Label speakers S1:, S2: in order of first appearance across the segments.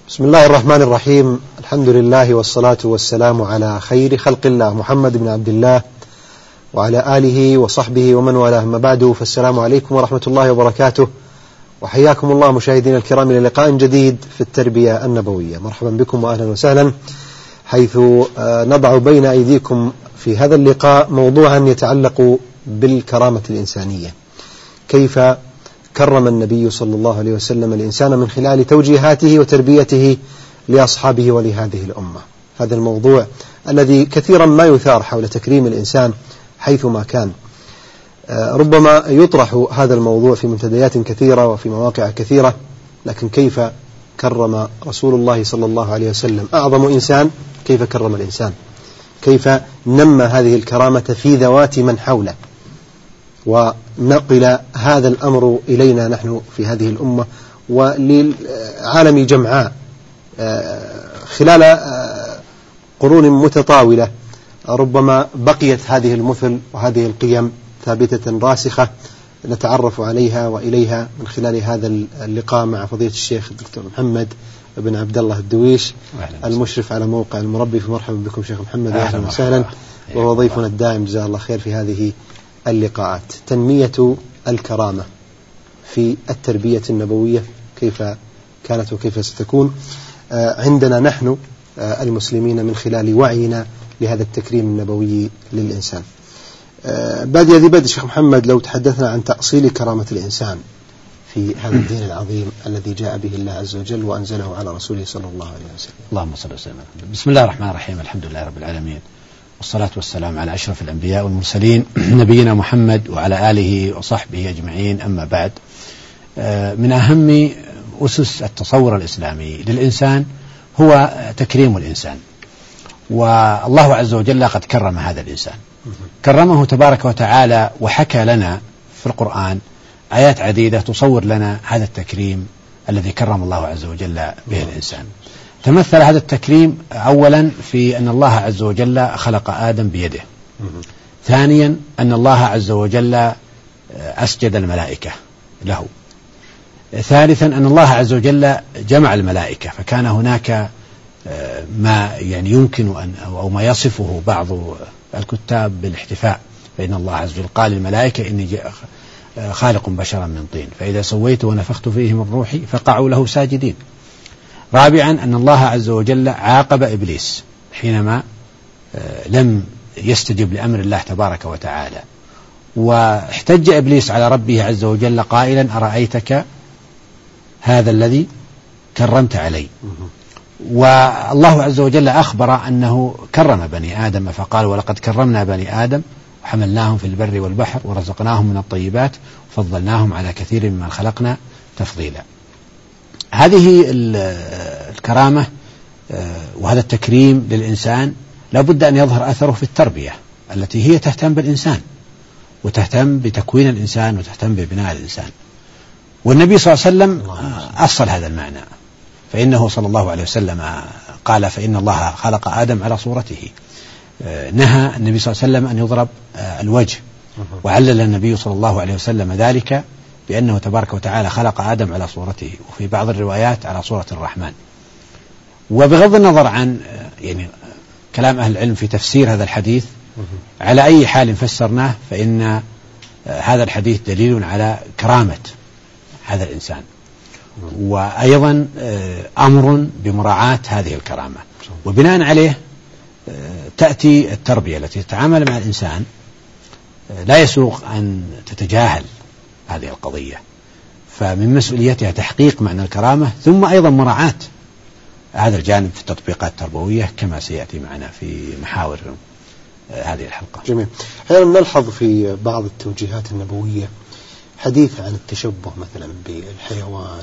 S1: بسم الله الرحمن الرحيم. الحمد لله والصلاة والسلام على خير خلق الله محمد بن عبد الله وعلى آله وصحبه ومن والاه، ما بعد، فالسلام عليكم ورحمة الله وبركاته، وحياكم الله مشاهدين الكرام إلى لقاء جديد في التربية النبوية. مرحبا بكم وأهلا وسهلا، حيث نضع بين أيديكم في هذا اللقاء موضوعا يتعلق بالكرامة الإنسانية. كيف كرم النبي صلى الله عليه وسلم الإنسان من خلال توجيهاته وتربيته لأصحابه ولهذه الأمة. هذا الموضوع الذي كثيرا ما يثار حول تكريم الإنسان حيثما كان. ربما يطرح هذا الموضوع في منتديات كثيرة وفي مواقع كثيرة، لكن كيف كرم رسول الله صلى الله عليه وسلم أعظم إنسان؟ كيف كرم الإنسان؟ كيف نمى هذه الكرامة في ذوات من حوله، ونقل هذا الأمر إلينا نحن في هذه الأمة وللعالم جمعاء خلال قرون متطاولة. ربما بقيت هذه المثل وهذه القيم ثابتة راسخة، نتعرف عليها وإليها من خلال هذا اللقاء مع فضيلة الشيخ الدكتور محمد بن عبد الله الدويش، المشرف على موقع المربي. فمرحبا بكم شيخ محمد، أهلا وسهلا، وهو ضيفنا الدائم جزاه الله خير في هذه اللقاءات. تنمية الكرامة في التربية النبوية، كيف كانت وكيف ستكون عندنا نحن المسلمين من خلال وعينا لهذا التكريم النبوي للإنسان. بادئ ذي بدء شيخ محمد، لو تحدثنا عن تأصيل كرامة الإنسان في هذا الدين العظيم الذي جاء به الله عز وجل وأنزله على رسوله صلى الله عليه وسلم.
S2: اللهم صل وسلم. بسم الله الرحمن الرحيم، الحمد لله رب العالمين، والصلاة والسلام على أشرف الأنبياء والمرسلين نبينا محمد وعلى آله وصحبه أجمعين. أما بعد، من أهم أسس التصور الإسلامي للإنسان هو تكريم الإنسان، والله عز وجل قد كرم هذا الإنسان، كرمه تبارك وتعالى، وحكى لنا في القرآن آيات عديدة تصور لنا هذا التكريم الذي كرم الله عز وجل به الإنسان. تمثل هذا التكريم أولا في أن الله عز وجل خلق آدم بيده. ثانيا أن الله عز وجل أسجد الملائكة له. ثالثا أن الله عز وجل جمع الملائكة، فكان هناك ما يمكن أو ما يصفه بعض الكتاب بالاحتفاء، فإن الله عز وجل قال للملائكة إني خالق بشرا من طين فإذا سويته ونفخت فيه من روحي فقعوا له ساجدين. رابعا أن الله عز وجل عاقب إبليس حينما لم يستجب لأمر الله تبارك وتعالى، واحتج إبليس على ربه عز وجل قائلا أرأيتك هذا الذي كرمت علي. والله عز وجل أخبر أنه كرم بني آدم فقال ولقد كرمنا بني آدم وحملناهم في البر والبحر ورزقناهم من الطيبات وفضلناهم على كثير ممن خلقنا تفضيلا. هذه الكرامة وهذا التكريم للإنسان لابد أن يظهر أثره في التربية التي هي تهتم بالإنسان وتهتم بتكوين الإنسان وتهتم ببناء الإنسان. والنبي صلى الله عليه وسلم أصل هذا المعنى، فإنه صلى الله عليه وسلم قال فإن الله خلق آدم على صورته. نهى النبي صلى الله عليه وسلم أن يضرب الوجه، وعلل النبي صلى الله عليه وسلم ذلك بأنه تبارك وتعالى خلق آدم على صورته، وفي بعض الروايات على صورة الرحمن. وبغض النظر عن كلام أهل العلم في تفسير هذا الحديث، على أي حال فسرناه فإن هذا الحديث دليل على كرامة هذا الإنسان، وأيضا أمر بمراعاة هذه الكرامة، وبناء عليه تأتي التربية التي تتعامل مع الإنسان. لا يسوغ أن تتجاهل هذه القضية، فمن مسؤوليتها تحقيق معنى الكرامة، ثم أيضا مراعاة هذا الجانب في التطبيقات التربوية كما سيأتي معنا في محاور هذه الحلقة.
S1: جميل. أحيانا نلحظ في بعض التوجيهات النبوية حديث عن التشبه مثلا بالحيوان،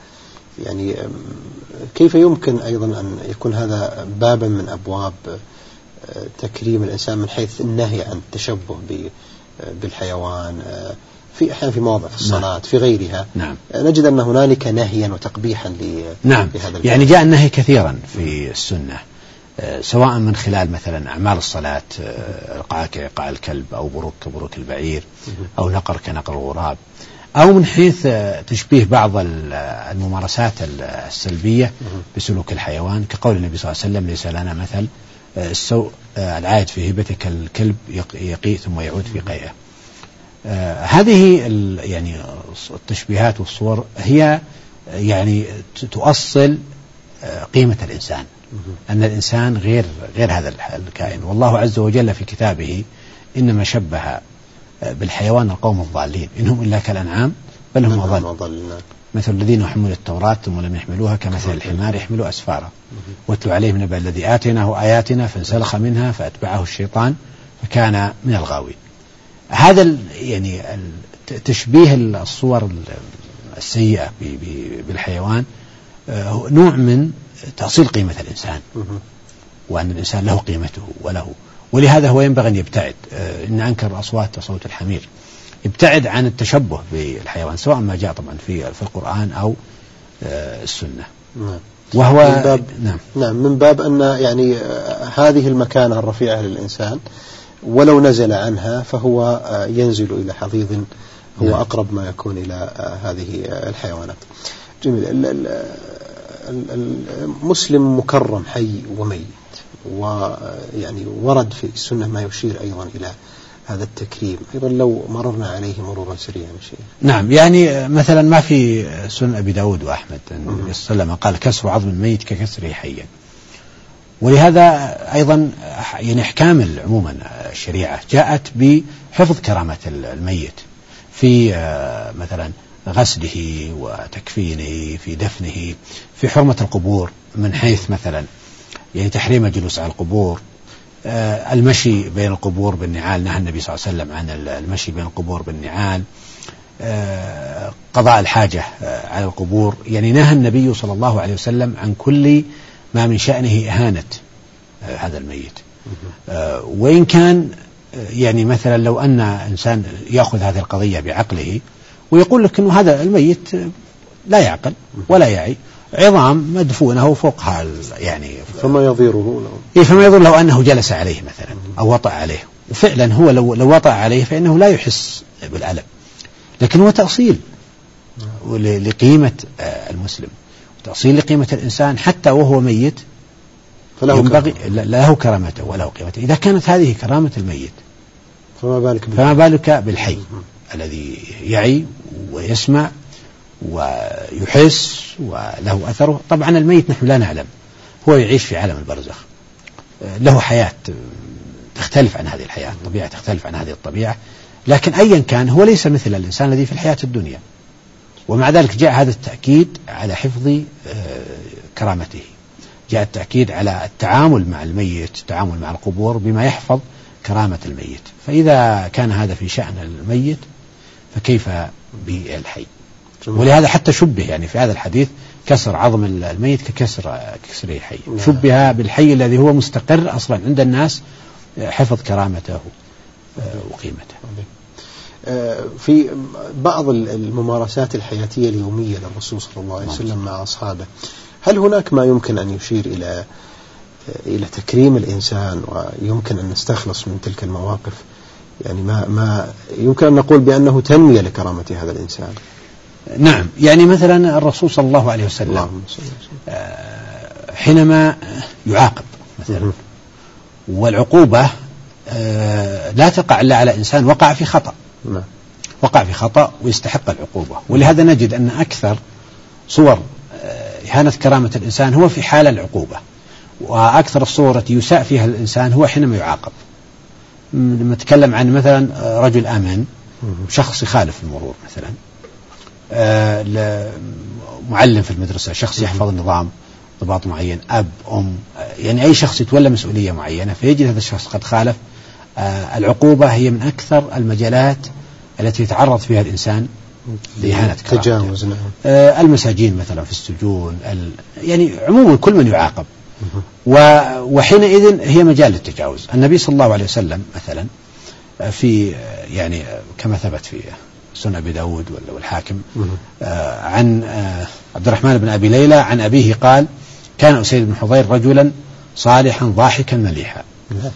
S1: كيف يمكن أيضا أن يكون هذا بابا من أبواب تكريم الإنسان من حيث النهي عن التشبه بالحيوان في أحيان في مواضع في الصلاة في غيرها.
S2: نعم.
S1: نجد أن هنالك نهيا وتقبيحا
S2: نعم.
S1: لهذا
S2: جاء النهي كثيرا في السنة، سواء من خلال مثلا أعمال الصلاة، إيقاع كإيقاع الكلب، أو بروك كبروك البعير، أو نقر كنقر الغراب، أو من حيث تشبيه بعض الممارسات السلبية بسلوك الحيوان، كقول النبي صلى الله عليه وسلم: ليس لنا مثل السوء العائد في هبته كالكلب يقيء ثم يعود في قيئه. هذه يعني التشبيهات والصور هي يعني تؤصل قيمة الإنسان، أن الإنسان غير هذا الكائن. والله عز وجل في كتابه إنما شبه بالحيوان القوم الضالين، إنهم إلا كالأنعام بل هم أضل، مثل الذين حملوا التوراة ثم لم يحملوها كمثل الحمار يحمل أسفارا، واتلو عليهم نبأ الذي آتيناه آياتنا فانسلخ منها فأتبعه الشيطان فكان من الغاوين. هذا يعني تشبيه الصور السيئة بالحيوان نوع من تأصيل قيمة الإنسان، وأن الإنسان له قيمته ولهذا هو ينبغي أن يبتعد. إن أنكر الأصوات صوت الحمير، يبتعد عن التشبه بالحيوان، سواء ما جاء طبعا في القرآن أو السنة. وهو
S1: من باب أن يعني هذه المكانة الرفيعة للإنسان ولو نزل عنها فهو ينزل إلى حضيض هو أقرب ما يكون إلى هذه الحيوانات. جميل. المسلم مكرم حي وميت، ويعني ورد في السنة ما يشير أيضا إلى هذا التكريم. أيضا لو مررنا عليه مرورا سريعا شيء.
S2: نعم، يعني مثلا ما في سنن أبي داود وأحمد النبي صلى الله عليه وسلم قال: كسر عظم الميت ككسره حيا. ولهذا أيضا يعني أحكام عموما الشريعة جاءت بحفظ كرامة الميت في مثلا غسله وتكفينه، في دفنه، في حرمة القبور من حيث مثلا يعني تحريم الجلوس على القبور، المشي بين القبور بالنعال، نهى النبي صلى الله عليه وسلم عن المشي بين القبور بالنعال، قضاء الحاجة على القبور، يعني نهى النبي صلى الله عليه وسلم عن كل ما من شأنه إهانة هذا الميت. وإن كان يعني مثلا لو أن إنسان يأخذ هذه القضية بعقله ويقول لك أنه هذا الميت لا يعقل ولا يعي، عظام مدفونة فوقها يعني
S1: فما يضيره
S2: لو أنه جلس عليه مثلا أو وطأ عليه، وفعلا هو لو وطأ عليه فإنه لا يحس بالألم، لكن هو تأصيل لقيمة المسلم، تأصيل لقيمة الإنسان حتى وهو ميت، ينبغي له كرامته وله قيمته. إذا كانت هذه كرامة الميت فما بالك بالحي الذي يعي ويسمع ويحس وله أثره. طبعا الميت نحن لا نعلم، هو يعيش في عالم البرزخ، له حياة تختلف عن هذه الحياة، طبيعة تختلف عن هذه الطبيعة، لكن أيا كان هو ليس مثل الإنسان الذي في الحياة الدنيا. ومع ذلك جاء هذا التأكيد على حفظ كرامته، جاء التأكيد على التعامل مع الميت، التعامل مع القبور بما يحفظ كرامة الميت. فإذا كان هذا في شأن الميت فكيف بالحي؟ ولهذا حتى شبه يعني في هذا الحديث كسر عظم الميت ككسره حي، شبه بالحي الذي هو مستقر أصلا عند الناس، حفظ كرامته وقيمته.
S1: في بعض الممارسات الحياتية اليومية للرسول صلى الله عليه وسلم مع أصحابه، هل هناك ما يمكن أن يشير إلى تكريم الإنسان ويمكن أن نستخلص من تلك المواقف يعني ما يمكن أن نقول بأنه تنمية لكرامة هذا الإنسان؟
S2: نعم، يعني مثلا الرسول صلى الله عليه وسلم حينما يعاقب مثلا، والعقوبة لا تقع إلا على إنسان وقع في خطأ، وقع في خطأ ويستحق العقوبة. ولهذا نجد أن أكثر صور إهانة كرامة الإنسان هو في حال العقوبة، وأكثر الصور التي يساء فيها الإنسان هو حينما يعاقب. لما نتكلم عن مثلا رجل آمن، شخص يخالف المرور مثلا، معلم في المدرسة، شخص يحفظ النظام ضباط معين، أب أم، يعني أي شخص يتولى مسؤولية معينة، فيجد هذا الشخص قد خالف. العقوبة هي من أكثر المجالات التي يتعرض فيها الإنسان لإهانة
S1: تجاوز.
S2: المساجين مثلا في السجون، يعني عموما كل من يعاقب، وحينئذ هي مجال التجاوز. النبي صلى الله عليه وسلم مثلا في يعني كما ثبت في سنن أبي داود والحاكم عن عبد الرحمن بن أبي ليلى عن أبيه قال: كان أسيد بن حضير رجلا صالحا ضاحكا مليحا،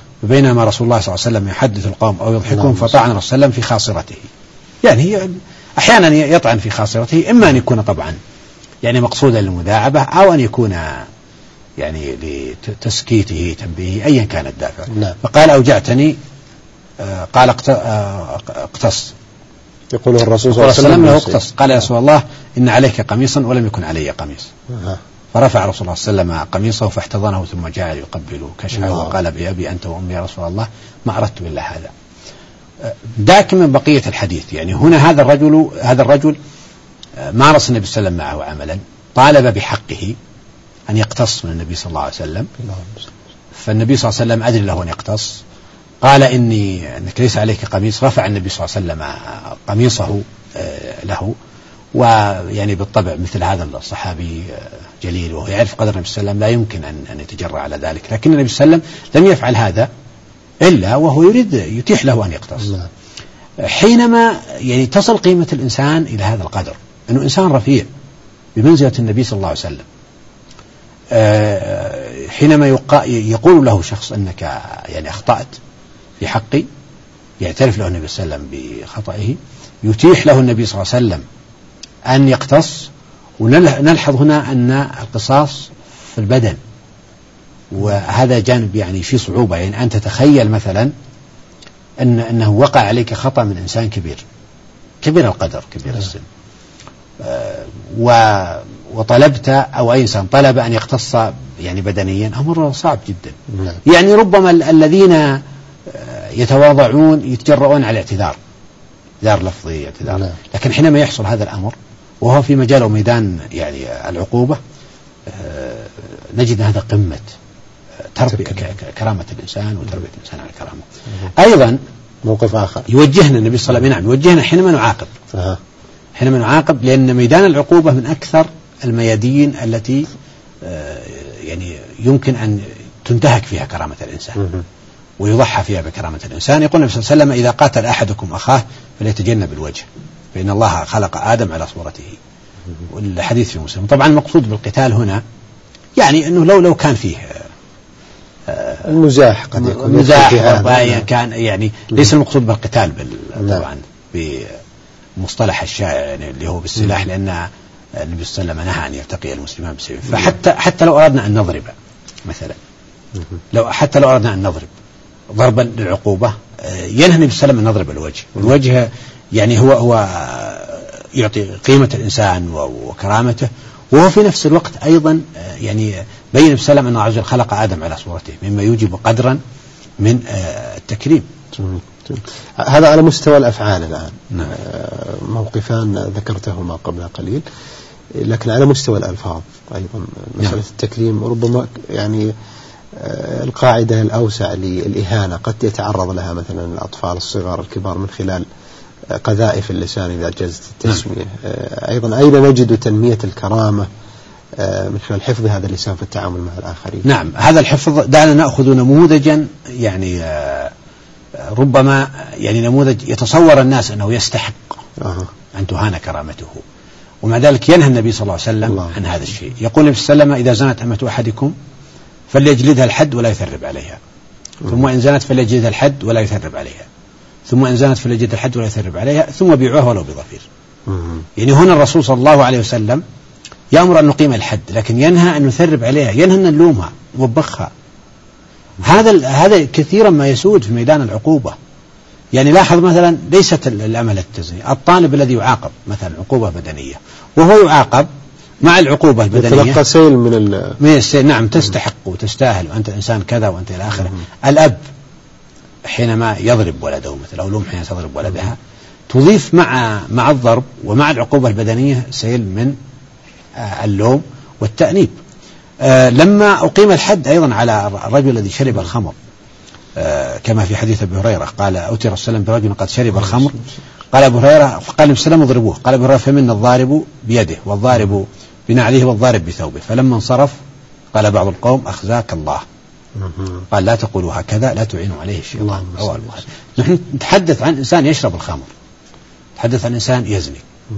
S2: وبينما رسول الله صلى الله عليه وسلم يحدث القوم أو يضحكون فطعن رسول الله في خاصرته. يعني هي أحيانا يطعن في خاصرته، إما أن يكون طبعا يعني مقصودا للمداعبة، أو أن يكون يعني لتسكيته تنبيهه، أيا كان الدافع. فقال أوجعتني، قال اقتص.
S1: يقول الرسول صلى الله عليه وسلم
S2: له اقتص. قال يا رسول الله إن عليك قميصا ولم يكن علي قميص. فرفع رسول الله صلى الله عليه وسلم قميصه فاحتضنه ثم جعل يقبله كشعه وقال بأبي أنت وأمي يا رسول الله ما أردت إلا هذا. ذاك من بقية الحديث. يعني هنا هذا الرجل مارس النبي صلى الله عليه وسلم معه عملا، طالب بحقه أن يقتص من النبي صلى الله عليه وسلم، فالنبي صلى الله عليه وسلم أدري له أن يقتص، قال إنك ليس عليك قميص، رفع النبي صلى الله عليه وسلم قميصه له. ويعني بالطبع مثل هذا الصحابي جليل وهو يعرف قدر النبي صلى الله عليه وسلم لا يمكن أن يتجرأ على ذلك، لكن النبي صلى الله عليه وسلم لم يفعل هذا إلا وهو يريد يتيح له أن يقتص. حينما يعني تصل قيمة الإنسان إلى هذا القدر، أنه إنسان رفيع بمنزلة النبي صلى الله عليه وسلم، حينما يقول له شخص أنك يعني أخطأت في حقي، يعترف له النبي صلى الله عليه وسلم بخطئه، يتيح له النبي صلى الله عليه وسلم أن يقتص. ونلحظ هنا أن القصاص في البدن، وهذا جانب يعني فيه صعوبة. يعني أنت تتخيل مثلا أنه وقع عليك خطأ من إنسان كبير القدر كبير السن، وطلبت أو أي إنسان طلب أن يقتص يعني بدنيا، أمر صعب جدا. يعني ربما الذين يتواضعون يتجرؤون على اعتذار لفظي اعتذار، لكن حينما يحصل هذا الأمر وهو في مجال وميدان يعني العقوبة، نجد هذا قمة تربية كرامة الإنسان وتربية الإنسان على كرامة. أيضا
S1: موقف آخر
S2: يوجهنا النبي صلى الله عليه وسلم، يوجهنا حينما نعاقب، لأن ميدان العقوبة من أكثر الميادين التي يعني يمكن أن تنتهك فيها كرامة الإنسان ويضحى فيها بكرامة الإنسان. يقول النبي صلى الله عليه وسلم إذا قاتل أحدكم أخاه فليتجنب الوجه فإن الله خلق آدم على صورته، والحديث في مسلم. طبعا المقصود بالقتال هنا يعني أنه لو كان فيه
S1: المزاح، قد يكون
S2: مزاح كان يعني ليس المقصود بالقتال طبعا بمصطلح الشائع يعني اللي هو بالسلاح، لأن النبي صلى الله عليه وسلم نهى أن يلتقي المسلمان بسيف. فحتى لو أردنا أن نضرب مثلا، لو أردنا أن نضرب ضربا للعقوبة، ينهى النبي صلى الله عليه وسلم أن نضرب الوجه يعني هو يعطي قيمة الإنسان وكرامته، وهو في نفس الوقت أيضا يعني بين النبي صلى الله عليه وسلم أن الله عز وجل خلق آدم على صورته، مما يوجب قدرا من التكريم.
S1: هذا على مستوى الأفعال الآن. موقفان ذكرتهما قبل قليل، لكن على مستوى الألفاظ أيضا مسألة التكريم ربما يعني القاعدة الأوسع للإهانة قد يتعرض لها مثلا الأطفال الصغار الكبار من خلال قذائف اللسان إذا جازت التسمية. أيضا أين نجد تنمية الكرامة من خلال حفظ هذا اللسان في التعامل مع الآخرين؟
S2: نعم، هذا الحفظ دعنا نأخذ نموذجا يعني ربما يعني نموذج يتصور الناس أنه يستحق أن تهان كرامته، ومع ذلك ينهى النبي صلى الله عليه وسلم عن هذا الشيء. يقول النبي صلى الله عليه وسلم إذا زنت أمة أحدكم فليجلدها الحد ولا يثرب عليها، ثم إن زنت فليجلدها الحد ولا يثرب عليها، ثم إن زنت فليجلدها الحد ولا يثرب عليها، ثم بيعوها ولو بضفير. يعني هنا الرسول صلى الله عليه وسلم يأمر أن نقيم الحد، لكن ينهى أن نثرب عليها، ينهى أن نلومها نوبخها. هذا كثيرا ما يسود في ميدان العقوبة. يعني لاحظ مثلا ليست الأمل التزني، الطالب الذي يعاقب مثلا عقوبة بدنية وهو يعاقب مع العقوبة البدنية
S1: يتلقى سيل من
S2: السيل، نعم تستحق وتستاهل وأنت إنسان كذا وأنت إلى آخره. الأب حينما يضرب ولده مثلا أو الأم حين تضرب ولدها تضيف مع الضرب ومع العقوبة البدنية سيل من اللوم والتأنيب. لما أقيم الحد أيضا على الرجل الذي شرب الخمر، كما في حديث أبي هريرة قال أوتي رسول الله برجل قد شرب الخمر، قال أبو هريرة فقال النبي صلى الله عليه وسلم اضربوه، قال أبو هريرة فمنا الضارب بيده والضارب بنعله والضارب بثوبه. فلما انصرف قال بعض القوم أخزاك الله، قال لا تقولوا هكذا لا تعينوا عليه الشيطان. نحن نتحدث عن إنسان يشرب الخمر، نتحدث عن إنسان يزني،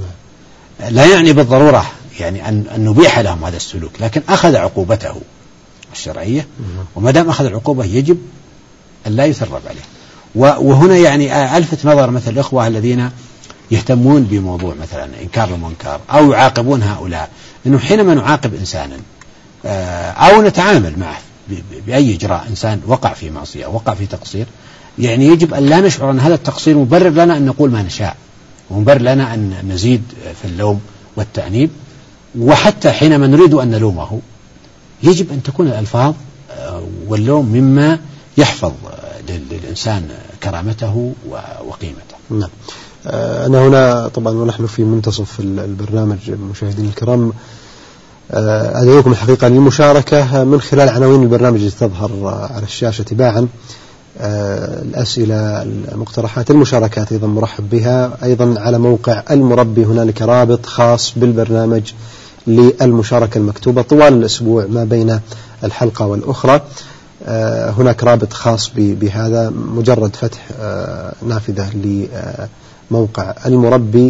S2: لا يعني بالضرورة يعني أن نبيح لهم هذا السلوك، لكن أخذ عقوبته الشرعية، وما دام أخذ العقوبة يجب أن لا يثرب عليه. وهنا يعني ألفت نظر مثل الإخوة الذين يهتمون بموضوع مثلا إنكار المنكر أو يعاقبون هؤلاء. إنه حينما نعاقب إنسانا أو نتعامل معه بأي إجراء، إنسان وقع في معصية وقع في تقصير، يعني يجب أن لا نشعر أن هذا التقصير مبرر لنا أن نقول ما نشاء، ومبرر لنا أن نزيد في اللوم والتأنيب. وحتى حينما نريد أن نلومه يجب أن تكون الألفاظ واللوم مما يحفظ للإنسان كرامته وقيمته.
S1: نعم. أنا هنا طبعا ونحن في منتصف البرنامج مشاهدين الكرام أدعوكم الحقيقة للمشاركة من خلال عناوين البرنامج التي تظهر على الشاشة تباعا. الأسئلة، المقترحات، المشاركات أيضا مرحب بها. أيضا على موقع المربي هنالك رابط خاص بالبرنامج للمشاركة المكتوبة طوال الأسبوع ما بين الحلقة والأخرى. هناك رابط خاص بهذا، مجرد فتح نافذة لموقع المربي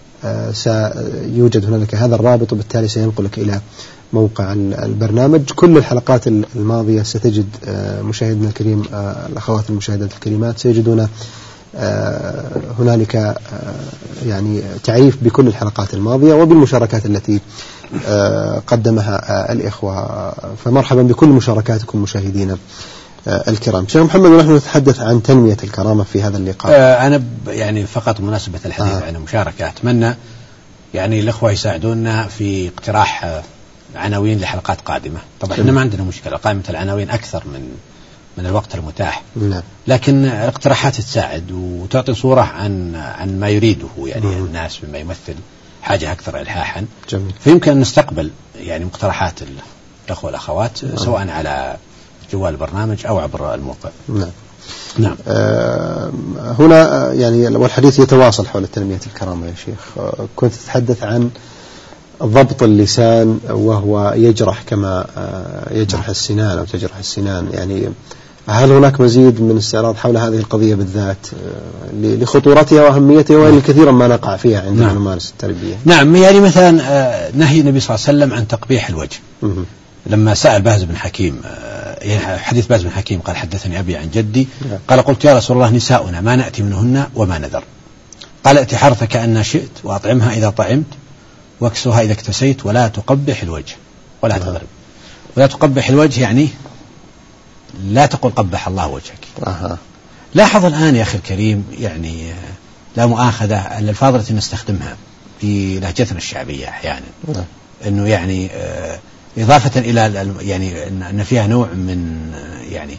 S1: سيوجد هنالك هذا الرابط، وبالتالي سينقلك إلى موقع البرنامج. كل الحلقات الماضية ستجد مشاهدنا الكريم، الأخوات المشاهدات الكريمات سيجدون هنالك يعني تعريف بكل الحلقات الماضية وبالمشاركات التي قدمها الإخوة. فمرحبا بكل مشاركاتكم مشاهدينا الكرام. شيخ محمد، ونحن نتحدث عن تنمية الكرامة في هذا اللقاء.
S2: أنا يعني فقط مناسبة الحديث عن المشاركة، أتمنى يعني الأخوة يساعدونا في اقتراح عناوين لحلقات قادمة. طبعا احنا ما عندنا مشكلة، قائمة العناوين أكثر من الوقت المتاح، لكن اقتراحات تساعد وتعطي صورة عن ما يريده يعني الناس بما يمثل حاجة أكثر إلحاحا. فيمكن أن نستقبل يعني مقترحات الأخوة والأخوات سواء على جوال البرنامج أو عبر الموقع. نعم.
S1: هنا يعني والحديث يتواصل حول تنمية الكرامة يا شيخ. كنت تتحدث عن ضبط اللسان وهو يجرح كما يجرح السنان أو تجرح السنان، يعني هل هناك مزيد من استعراض حول هذه القضية بالذات لخطورتها وأهميتها وإن كثيرا ما نقع فيها عندما نمارس التربية؟
S2: نعم، يعني مثلا نهي النبي صلى الله عليه وسلم عن تقبيح الوجه. لما سأل باز بن حكيم، يعني حديث باز بن حكيم قال حدثني أبي عن جدي، قال قلت يا رسول الله نساؤنا ما نأتي منهن وما نذر، قال ائت حرثك أن شئت وأطعمها إذا طعمت واكسوها إذا اكتسيت ولا تقبح الوجه ولا تضرب. ولا تقبح الوجه يعني لا تقل قبح الله وجهك. لاحظ الآن يا أخي الكريم، يعني لا مؤاخذة الألفاظ التي نستخدمها في لهجتنا الشعبية أحيانا أنه يعني إضافة إلى يعني أن فيها نوع من يعني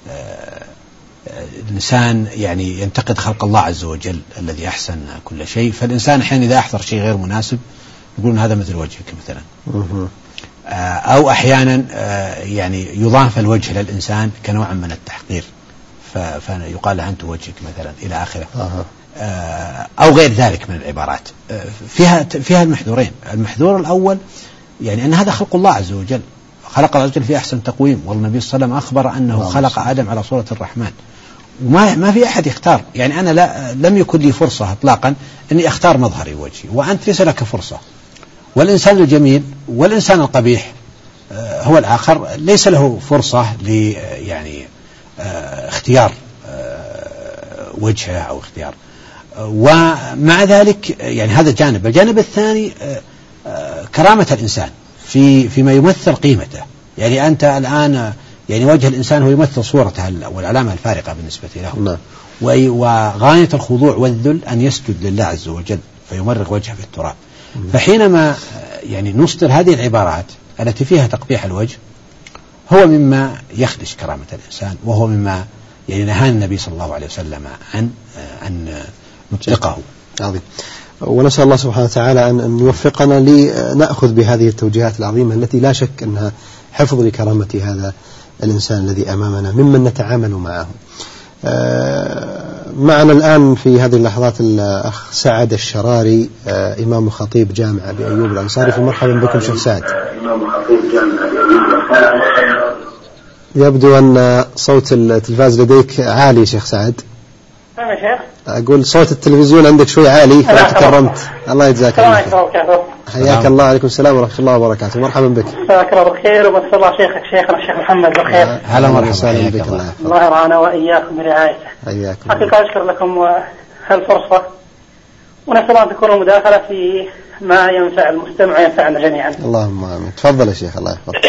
S2: الإنسان يعني ينتقد خلق الله عز وجل الذي أحسن كل شيء، فالإنسان أحيانا إذا أحضر شيء غير مناسب يقولون هذا مثل وجهك مثلا. أو أحيانا يعني يضاف الوجه للإنسان كنوع من التحقير، فيقال له أنت وجهك مثلا إلى آخره. أو غير ذلك من العبارات. فيها المحذورين. المحذور الأول يعني أن هذا خلق الله عز وجل، خلق الله عز وجل في أحسن تقويم، والنبي صلى الله عليه وسلم أخبر أنه خلق آدم على صورة الرحمن، وما في أحد يختار. يعني أنا لم يكن لي فرصة إطلاقا أني أختار مظهري ووجهي، وأنت ليس لك فرصة. والإنسان الجميل والإنسان القبيح هو الآخر ليس له فرصة يعني اختيار وجهه أو اختيار. ومع ذلك يعني هذا جانب. الجانب الثاني كرامة الإنسان فيما يمثل قيمته. يعني أنت الآن يعني وجه الإنسان هو يمثل صورته والعلامة الفارقة بالنسبة له. وغاية الخضوع والذل أن يسجد لله عز وجل فيمرغ وجهه في التراب. فحينما يعني نصدر هذه العبارات التي فيها تقبيح الوجه هو مما يخدش كرامة الإنسان، وهو مما يعني نهى النبي صلى الله عليه وسلم أن نطلقه.
S1: عظيم. ونسأل الله سبحانه وتعالى أن يوفقنا لنأخذ بهذه التوجيهات العظيمة التي لا شك أنها حفظ لكرامة هذا الإنسان الذي أمامنا ممن نتعامل معه. معنا الآن في هذه اللحظات الأخ سعد الشراري، إمام خطيب جامعة بأيوب الأنصاري. فمرحبا بكم شيخ سعد. يبدو أن صوت التلفاز لديك عالي شيخ سعد.
S3: نعم يا شيخ.
S1: أقول صوت التلفزيون عندك شوي عالي فتكرمت. الله يجزاك الله خير. حياك الله. عليكم السلام ورحمة الله وبركاته. مرحبا بك.
S3: جزاك الله بالخير ومساء الله شيخنا الشيخ محمد بالخير.
S2: هلا وسهلا بك.
S3: الله يرعانا وإياكم برعايته.
S1: حياكم.
S3: حقيقة أشكر لكم هالفرصة ونسأل الله أن تكون المداخلة في ما ينفع المستمع وينفعنا جميعا.
S1: اللهم آمين. تفضل يا شيخ. الله يحفظك.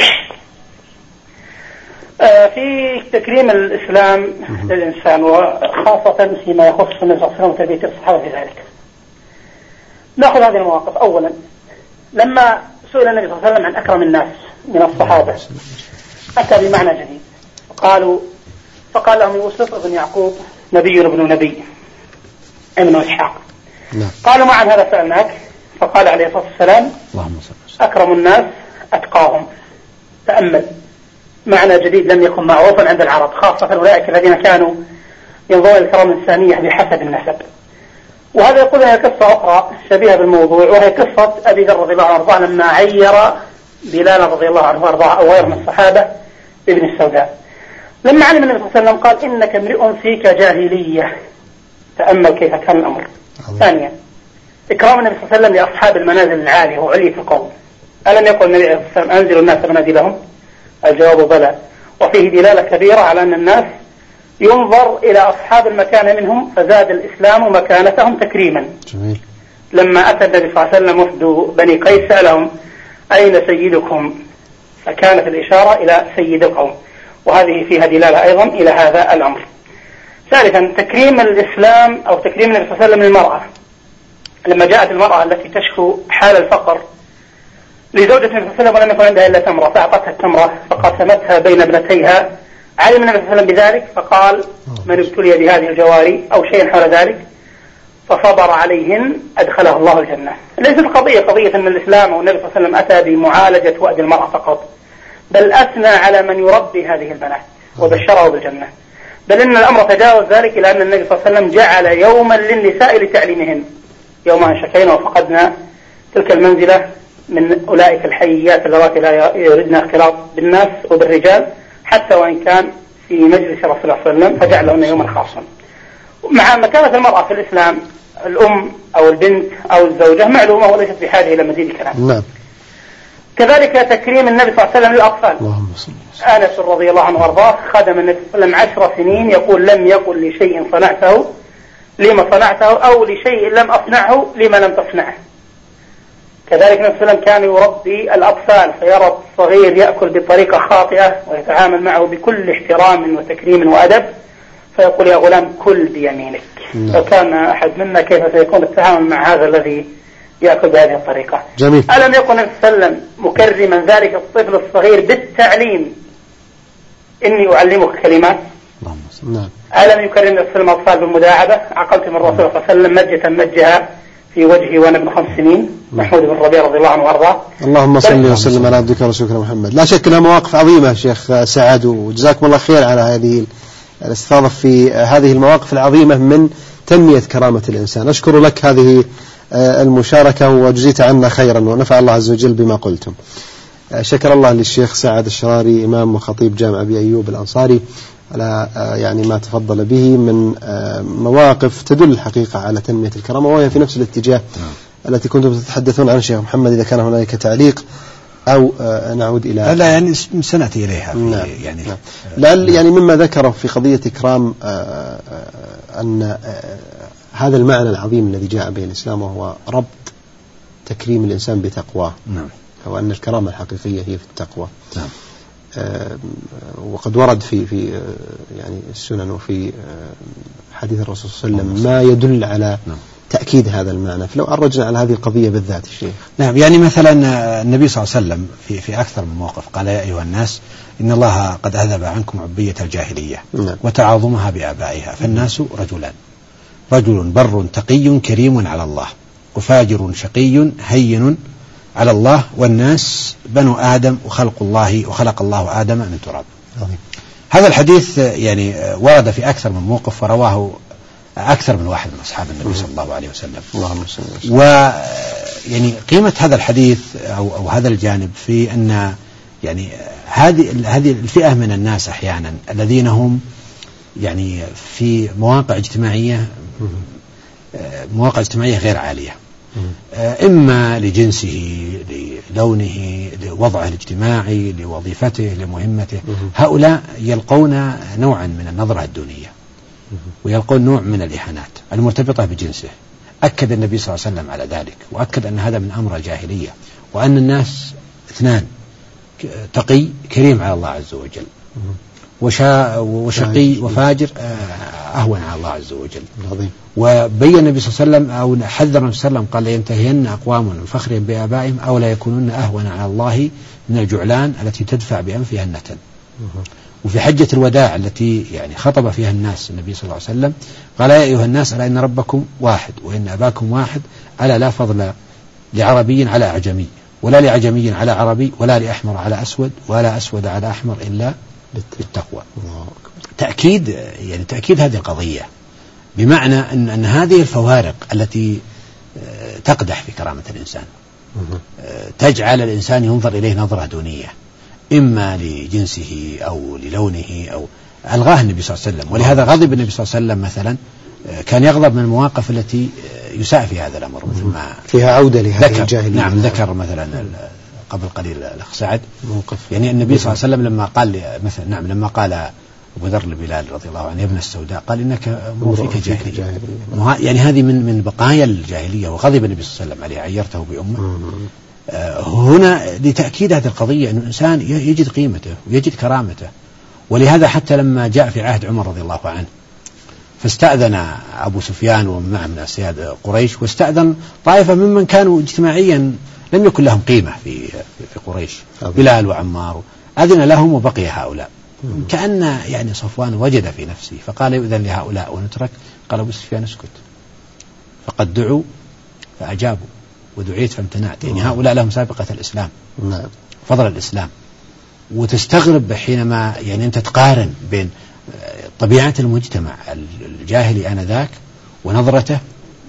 S3: في تكريم الإسلام للإنسان وخاصة فيما يخص النبي صلى الله عليه وسلم وتربية الصحابة في ذلك. نأخذ هذه المواقف. أولا، لما سئل النبي صلى الله عليه وسلم عن أكرم الناس من الصحابة أتى بمعنى جديد. فقال لهم يوسف بن يعقوب نبي ابن نبي ابن إسحاق. قالوا ما عن هذا سألناك؟ فقال عليه الصلاة والسلام أكرم الناس أتقاهم. تأمل، معنى جديد لم يكن معروفا عند العرب، خاصة أولئك الذين كانوا ينظرون الكرامة الإنسانية بحسب النسب. وهذا يقول لنا قصة أخرى شبيهة بالموضوع، وهي قصة أبي ذر رضي الله عنه وارضاه لما عير بلال رضي الله عنه وارضاه أو غير من الصحابة ابن السوداء. لما علم النبي صلى الله عليه وسلم قال إنك امرئ فيك جاهلية. تأمل كيف كان الأمر. ثانيا، إكرام النبي صلى الله عليه وسلم لأصحاب المنازل العالية وعلية القوم. ألم يقل النبي صلى الله عليه وسلم أنزلوا الناس منازلهم؟ الجواب بلى، وفيه دلالة كبيرة على أن الناس ينظر إلى أصحاب المكانة منهم، فزاد الإسلام مكانتهم تكريما.
S1: جميل.
S3: لما أتى النبي صلى الله عليه وسلم وفد بني قيس سألهم أين سيدكم؟ فكانت الإشارة إلى سيد القوم، وهذه فيها دلالة أيضا إلى هذا الأمر. ثالثا، تكريم الإسلام أو تكريم النبي صلى الله عليه وسلم للمرأة. لما جاءت المرأة التي تشكو حال الفقر لزوجة النبي صلى الله عليه وسلم ولم يكن عندها إلا تمرة، فأعطتها التمرة فقسمتها بين ابنتيها. علم النبي صلى الله عليه وسلم بذلك فقال من ابتلي بهذه الجواري أو شيء حول ذلك فصبر عليهن أدخله الله الجنة. ليست قضية أن الإسلام أو النبي صلى الله عليه وسلم أتى بمعالجة وأد المرأة فقط، بل أثنى على من يربي هذه البنات وبشره بالجنة. بل إن الأمر تجاوز ذلك إلى أن النبي صلى الله عليه وسلم جعل يوما للنساء لتعليمهن، يوما شكينا وفقدنا تلك المنزلة من أولئك الحييات اللواتي لا يردن اختلاط بالناس وبالرجال حتى وإن كان في مجلس رسول الله صلى الله عليه وسلم، فجعل لهن يوما خاصا. مع مكانة المرأة في الإسلام، الأم أو البنت أو الزوجة معلومة وليست بحاجة إلى مزيد كلام.
S1: نعم.
S3: كذلك تكريم النبي صلى الله عليه وسلم للأطفال. أنس رضي الله عنه وارضاه خدم النبي صلى الله عليه وسلم 10 سنين، يقول لم يقل لشيء صنعته لما صنعته أو لشيء لم أصنعه لما لم تصنعه. كذلك النبي صلى الله عليه وسلم كان يربي الأطفال، فيرى الصغير يأكل بطريقة خاطئة ويتعامل معه بكل احترام وتكريم وأدب، فيقول يا غلام كل بيمينك. لو كان أحد منا كيف سيكون التعامل مع هذا الذي يأكل بهذه الطريقة؟ جميل. ألم يكن النبي صلى الله عليه وسلم مكرما ذلك الطفل الصغير بالتعليم؟ إني أعلمك كلمات.
S1: نعم.
S3: ألم يكرم النبي صلى الله عليه وسلم الأطفال بالمداعبة؟ عقلت من الرسول صلى الله عليه وسلم مجة مجها في وجهي وأنا ابن 5 سنين، محمود بن ربيع رضي الله عنه وارضاه.
S1: اللهم صل وسلم على عبدك ورسولك محمد. لا شك أنها مواقف عظيمة شيخ سعد، وجزاكم الله خير على هذه الاستفاضة في هذه المواقف العظيمة من تنمية كرامة الإنسان. أشكر لك هذه المشاركة وجزيت عنا خيرا ونفع الله عز وجل بما قلتم. شكر الله للشيخ سعد الشراري إمام وخطيب جامع أبي أيوب الأنصاري على يعني ما تفضل به من مواقف تدل الحقيقة على تنمية الكرامة، وهي في نفس الاتجاه التي كنتم تتحدثون عن الشيخ محمد. إذا كان هنالك تعليق أو نعود إلى
S2: لا يعني سنأتي إليها
S1: نعم.
S2: يعني
S1: نعم. لعل يعني مما ذكره في قضية إكرام أن هذا المعنى العظيم الذي جاء به الإسلام وهو ربط تكريم الإنسان بتقواه.
S2: نعم.
S1: هو أن الكرامة الحقيقية هي في التقوى.
S2: نعم.
S1: وقد ورد في يعني السنن وفي حديث الرسول صلى الله عليه وسلم ما يدل على تأكيد هذا المعنى. فلو أرجنا على هذه القضية بالذات الشيخ.
S2: نعم. يعني مثلا النبي صلى الله عليه وسلم في أكثر من موقف قال يا أيها الناس إن الله قد أذهب عنكم عبية الجاهلية وتعاظمها بآبائها، فالناس رجلان، رجل بر تقي كريم على الله، وفاجر شقي هين على الله، والناس بنو آدم وخلق الله آدم من تراب. هذا الحديث يعني ورد في أكثر من موقف ورواه أكثر من واحد من أصحاب النبي صلى الله عليه وسلم. ويعني قيمة هذا الحديث أو هذا الجانب في أن يعني هذه الفئة من الناس أحيانا الذين هم يعني في مواقع اجتماعية غير عالية، إما لجنسه، للونه، لوضعه الاجتماعي، لوظيفته، لمهمته، هؤلاء يلقون نوعا من النظرة الدونية، ويلقون نوع من الإهانات المرتبطة بجنسه أكد النبي صلى الله عليه وسلم على ذلك، وأكد أن هذا من أمر الجاهلية، وأن الناس اثنان: تقي كريم على الله عز وجل، وشقي وفاجر أهون على الله عز وجل. وبين النبي صلى الله عليه وسلم أو حذر النبي صلى الله عليه وسلم قال: لينتهين أقوام من فخرهم بآبائهم أو لا يكونون أهون على الله من الجعلان التي تدفع بأنفها النتن. وفي حجة الوداع التي يعني خطب فيها الناس النبي صلى الله عليه وسلم قال: يا أيها الناس ألا إن ربكم واحد وإن أباكم واحد، ألا لا فضل لعربي على أعجمي ولا لأعجمي على عربي ولا لأحمر على أسود ولا أسود على أحمر إلا بالتقوى. تأكيد هذه القضية، بمعنى أن هذه الفوارق التي تقدح في كرامة الإنسان تجعل الإنسان ينظر إليه نظرة دونية، إما لجنسه أو للونه أو ألغاه النبي صلى الله عليه وسلم. ولهذا غضب النبي صلى الله عليه وسلم مثلا، كان يغضب من المواقف التي يساء في هذا الأمر، مثل ما
S1: فيها عودة لهذه الجاهلية.
S2: نعم، ذكر مثلا قبل قليل الأخ سعد موقف، يعني النبي صلى الله عليه وسلم لما قال مثلا، نعم، لما قال أبو ذر لبلال رضي الله عنه: يا ابن السوداء، قال: إنك فيك جاهلية. يعني هذه من بقايا الجاهلية، وغضب النبي صلى الله عليه وسلم عليه: عيرته بأمه. هنا لتأكيد هذه القضية أن الإنسان يجد قيمته ويجد كرامته. ولهذا حتى لما جاء في عهد عمر رضي الله عنه فاستأذن أبو سفيان ومن معه من أسياد قريش، واستأذن طائفة ممن كانوا اجتماعيا لم يكن لهم قيمة في قريش، بلال وعمار، أذن لهم وبقي هؤلاء. كأن يعني صفوان وجد في نفسه فقال: يؤذن لهؤلاء ونترك. قال أبو سفيان: اسكت، فقد دعوا فأجابوا ودعيت فامتنعت. يعني هؤلاء لهم سابقة الإسلام، فضل الإسلام. وتستغرب حينما يعني أنت تقارن بين طبيعة المجتمع الجاهلي آنذاك ونظرته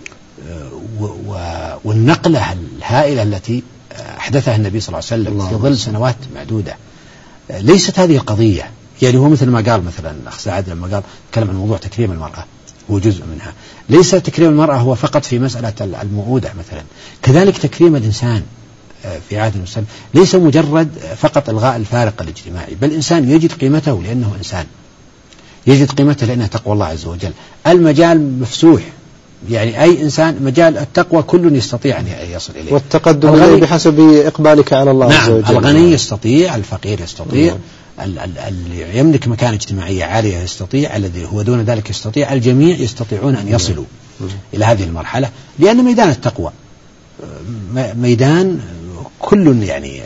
S2: والنقلة الهائلة التي أحدثها النبي صلى الله عليه وسلم في ظل سنوات معدودة. ليست هذه القضية، يعني هو مثل ما قال مثلا أخ سعد لما قال تكلم عن موضوع تكريم المرأة، هو جزء منها. ليس تكريم المرأة هو فقط في مسألة المؤودة مثلا، كذلك تكريم الإنسان في عهد المسلم ليس مجرد فقط إلغاء الفارق الاجتماعي، بل الإنسان يجد قيمته لأنه إنسان، يجد قيمته لأنه تقوى الله عز وجل. المجال مفسوح، يعني أي إنسان مجال التقوى كل يستطيع أن يصل إليه،
S1: والتقدم بحسب إقبالك على الله عز وجل.
S2: الغني يستطيع، الفقير يستطيع، اللي يملك مكانة اجتماعية عالية يستطيع، الذي هو دون ذلك يستطيع، الجميع يستطيعون أن يصلوا إلى هذه المرحلة، لأن ميدان التقوى ميدان كل يعني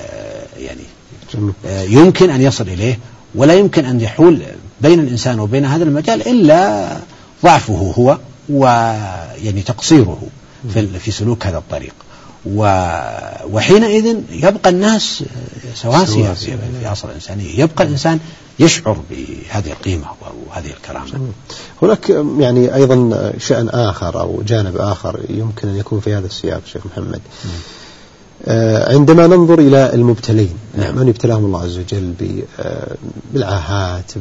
S2: يمكن أن يصل إليه، ولا يمكن أن يحول بين الإنسان وبين هذا المجال إلا ضعفه هو ويعني تقصيره في سلوك هذا الطريق. وحينئذ يبقى الناس سواسية في أصل الإنسانية، يبقى الإنسان يشعر بهذه القيمة وهذه الكرامة.
S1: هناك يعني أيضا شأن آخر أو جانب آخر يمكن أن يكون في هذا السياق شيخ محمد. عندما ننظر إلى المبتلين، من يبتلاهم الله عز وجل بالعاهات،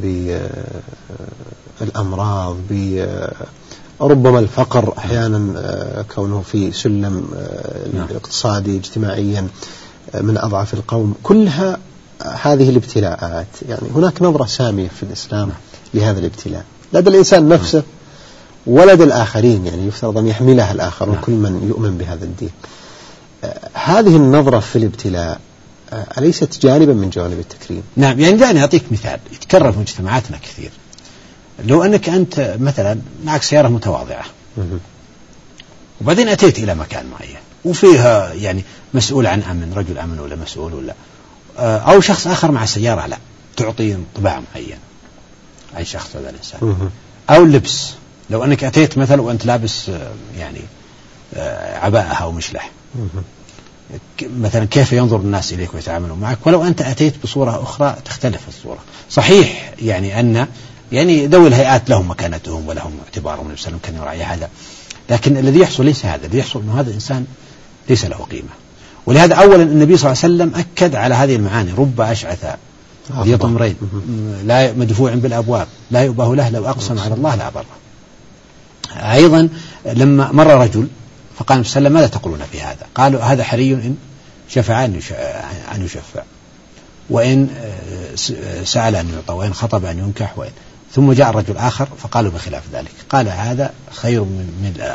S1: بالأمراض، ربما الفقر أحيانا كونه في سلم اقتصادي اجتماعيا من أضعف القوم، كلها هذه الابتلاءات، يعني هناك نظرة سامية في الإسلام لهذا الابتلاء لدى الإنسان نفسه ولدى الآخرين، يعني يفترض أن يحملها الآخرون كل من يؤمن بهذا الدين. هذه النظرة في الابتلاء أليست جانبا من جوانب التكريم؟
S2: نعم، يعني دعني أعطيك مثال يتكرر في مجتمعاتنا كثير. لو أنك أنت مثلا معك سيارة متواضعة وبعدين أتيت إلى مكان معين وفيها يعني مسؤول عن أمن، رجل أمن ولا مسؤول ولا أو شخص آخر مع سيارة لا تعطي انطباع معين عن شخص هذا الإنسان، أو اللبس. لو أنك أتيت مثلا وأنت لابس يعني عباءة أو مشلح مثلا، كيف ينظر الناس إليك ويتعاملون معك؟ ولو أنت أتيت بصورة أخرى تختلف الصورة. صحيح يعني أن يعني ذوي الهيئات لهم مكانتهم ولهم اعتبارهم، النبي صلى الله عليه وسلم كان يراعي هذا، لكن الذي يحصل ليس هذا، الذي يحصل أن هذا الإنسان ليس له قيمة. ولهذا أولا النبي صلى الله عليه وسلم أكد على هذه المعاني: رب أشعث ذي طمرين لا مدفوع بالأبواب لا يؤبه له لو أقسم على الله لا بره. أيضا لما مر رجل فقال النبي صلى الله عليه وسلم: ماذا تقولون في هذا؟ قالوا: هذا حري إن شفع أن يشفع، وإن سأل أن يعطى، وإن خطب أن ينكح، وإن. ثم جاء الرجل آخر فقالوا بخلاف ذلك، قال: هذا خير من الأرض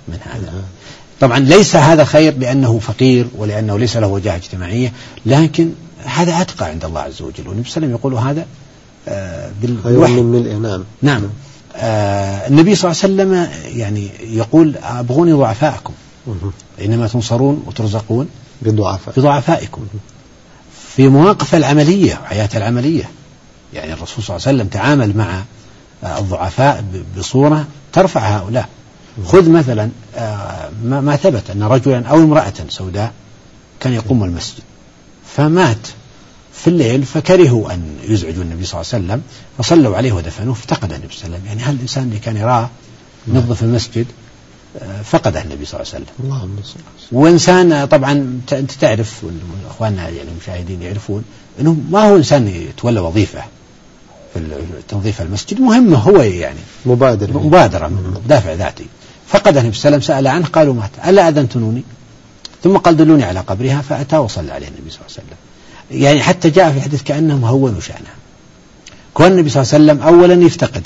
S2: من هذا. طبعا ليس هذا خير لأنه فقير ولأنه ليس له وجاهة اجتماعية، لكن هذا أتقى عند الله عز وجل، والنبي صلى الله عليه وسلم يقول هذا بالوحي. نعم. النبي صلى الله عليه وسلم يعني يقول أبغوني ضعفاءكم، إنما تنصرون وترزقون بضعفائكم. في مواقف العملية وحياة العملية يعني الرسول صلى الله عليه وسلم تعامل مع الضعفاء بصورة ترفع هؤلاء. خذ مثلا ما ثبت أن رجلا أو امرأة سوداء كان يقوم المسجد فمات في الليل، فكرهوا أن يزعجوا النبي صلى الله عليه وسلم فصلوا عليه ودفنوه، فافتقد النبي صلى الله عليه وسلم. يعني هل الإنسان اللي كان يراه نظف المسجد فقده النبي صلى الله عليه وسلم. وإنسان طبعا أنت تعرف وإخواننا يعني المشاهدين يعرفون أنه ما هو إنسان يتولى وظيفة في تنظيف المسجد، مهمة هو يعني مبادرة من دافع ذاتي. فقد النبي صلى الله عليه وسلم سأل عنه قالوا مات، ألا أذنتنوني؟ ثم قال دلوني على قبرها، فأتى وصلى عليه النبي صلى الله عليه وسلم. يعني حتى جاء في الحديث كأنهم هونوا شأنها. كون النبي صلى الله عليه وسلم أولا يفتقده،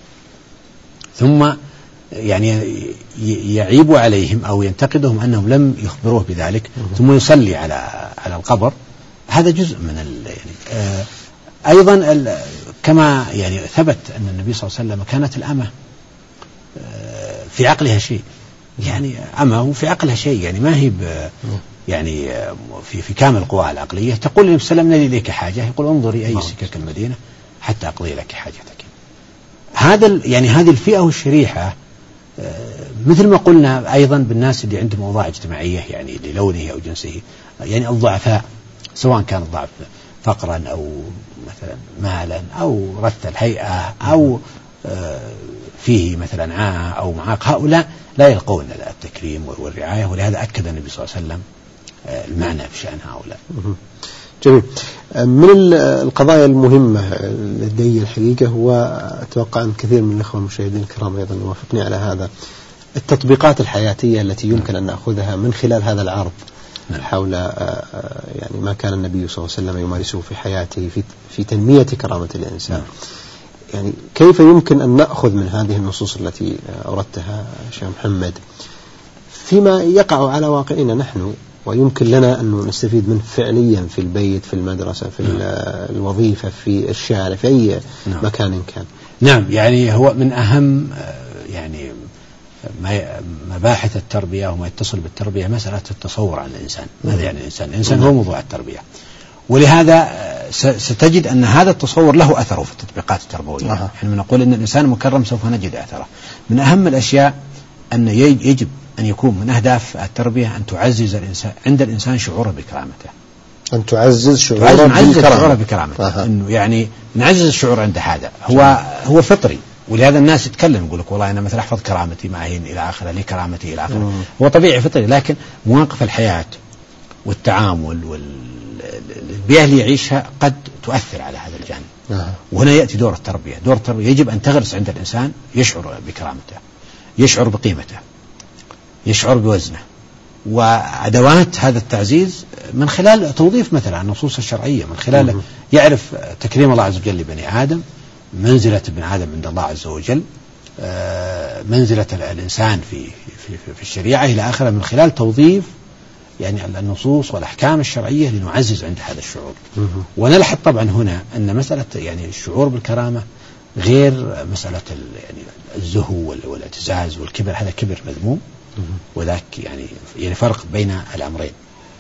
S2: ثم يعني يعيب عليهم أو ينتقدهم أنهم لم يخبروه بذلك، ثم يصلي على القبر. هذا جزء من يعني أيضا كما يعني ثبت أن النبي صلى الله عليه وسلم كانت الأمة في عقلها شيء، يعني أمة وفي عقلها شيء، يعني ما هي يعني في كامل قواها العقلية. تقول النبي صلى الله عليه وسلم لي لك حاجة، يقول انظري أي سكك المدينة حتى أقضي لك حاجتك. هذا يعني هذه الفئة والشريحة مثل ما قلنا أيضا بالناس اللي عندهم أوضاع اجتماعية يعني للونه أو جنسه، يعني الضعفاء سواء كان الضعف فقرا أو مثلا مالا أو رث الهيئة أو فيه مثلا عاهة أو معاق، هؤلاء لا يلقون التكريم والرعاية، ولهذا أكد النبي صلى الله عليه وسلم المعنى في شأن هؤلاء.
S1: جميل. من القضايا المهمة لدي الحقيقة هو أتوقع أن كثير من الأخوة المشاهدين الكرام أيضا يوافقني على هذا، التطبيقات الحياتية التي يمكن أن نأخذها من خلال هذا العرض حول يعني ما كان النبي صلى الله عليه وسلم يمارسه في حياته في تنمية كرامة الإنسان. يعني كيف يمكن أن نأخذ من هذه النصوص التي أوردتها شيخ محمد فيما يقع على واقعنا نحن، ويمكن لنا أن نستفيد منه فعليا في البيت، في المدرسة، في الوظيفة، في الشارع، في أي مكان كان.
S2: نعم، يعني هو من أهم يعني مباحث التربية وما يتصل بالتربية مسألة التصور عن الإنسان. ماذا يعني الإنسان؟ الإنسان هو موضوع التربية، ولهذا ستجد أن هذا التصور له أثره في التطبيقات التربوية. حينما نقول أن الإنسان مكرم سوف نجد أثره. من أهم الأشياء أن يجب أن يكون من أهداف التربية أن تعزز الإنسان عند الإنسان شعوره بكرامته،
S1: أن تعزز شعوره
S2: بكرامته. إنه يعني نعزز الشعور عند هذا هو فطري، ولهذا الناس يتكلم يقول لك والله أنا مثلا أحفظ كرامتي ما هين إلى آخره، لي كرامتي إلى آخره. هو طبيعي فطري، لكن مواقف الحياة والتعامل والبيئة اللي يعيشها قد تؤثر على هذا الجانب. وهنا يأتي دور التربية. دور التربية يجب أن تغرس عند الإنسان يشعر بكرامته، يشعر بقيمته، يشعر بوزنه. وأدوات هذا التعزيز من خلال توظيف مثلا النصوص الشرعية، من خلال يعرف تكريم الله عز وجل لبني آدم، منزلة ابن آدم عند الله عز وجل، منزلة الإنسان في الشريعة إلى آخره، من خلال توظيف يعني النصوص والأحكام الشرعية لنعزز عند هذا الشعور. ونلحظ طبعا هنا أن مسألة يعني الشعور بالكرامة غير مسألة يعني الزهو والاعتزاز والكبر، هذا كبر مذموم، وذاك يعني فرق بين الأمرين.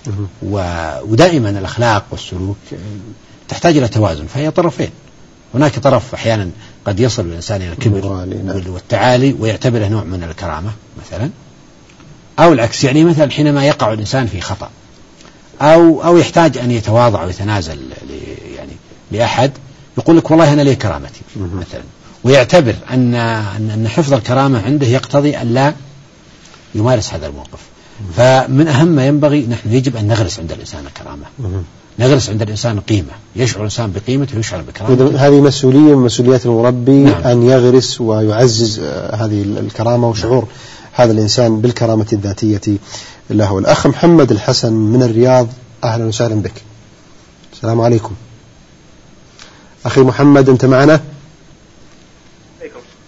S2: ودائما الأخلاق والسلوك تحتاج إلى توازن، فهي طرفين. هناك طرف أحيانا قد يصل الإنسان إلى الكبر والتعالي ويعتبره نوع من الكرامة مثلا، أو العكس، يعني مثلا حينما يقع الإنسان في خطأ أو يحتاج أن يتواضع ويتنازل يعني لأحد، يقول لك والله أنا لي كرامتي مثلا، ويعتبر أن حفظ الكرامة عنده يقتضي أن لا يمارس هذا الموقف. فمن أهم ما ينبغي نحن يجب أن نغرس عند الإنسان الكرامة، نغرس عند الإنسان قيمة، يشعر الإنسان بقيمته ويشعر بكرامته.
S1: هذه مسؤولية من مسؤوليات المربي. نعم. أن يغرس ويعزز هذه الكرامة وشعور هذا الإنسان بالكرامة الذاتية له. الأخ محمد الحسن من الرياض، أهلا وسهلا بك. السلام عليكم أخي محمد، أنت معنا؟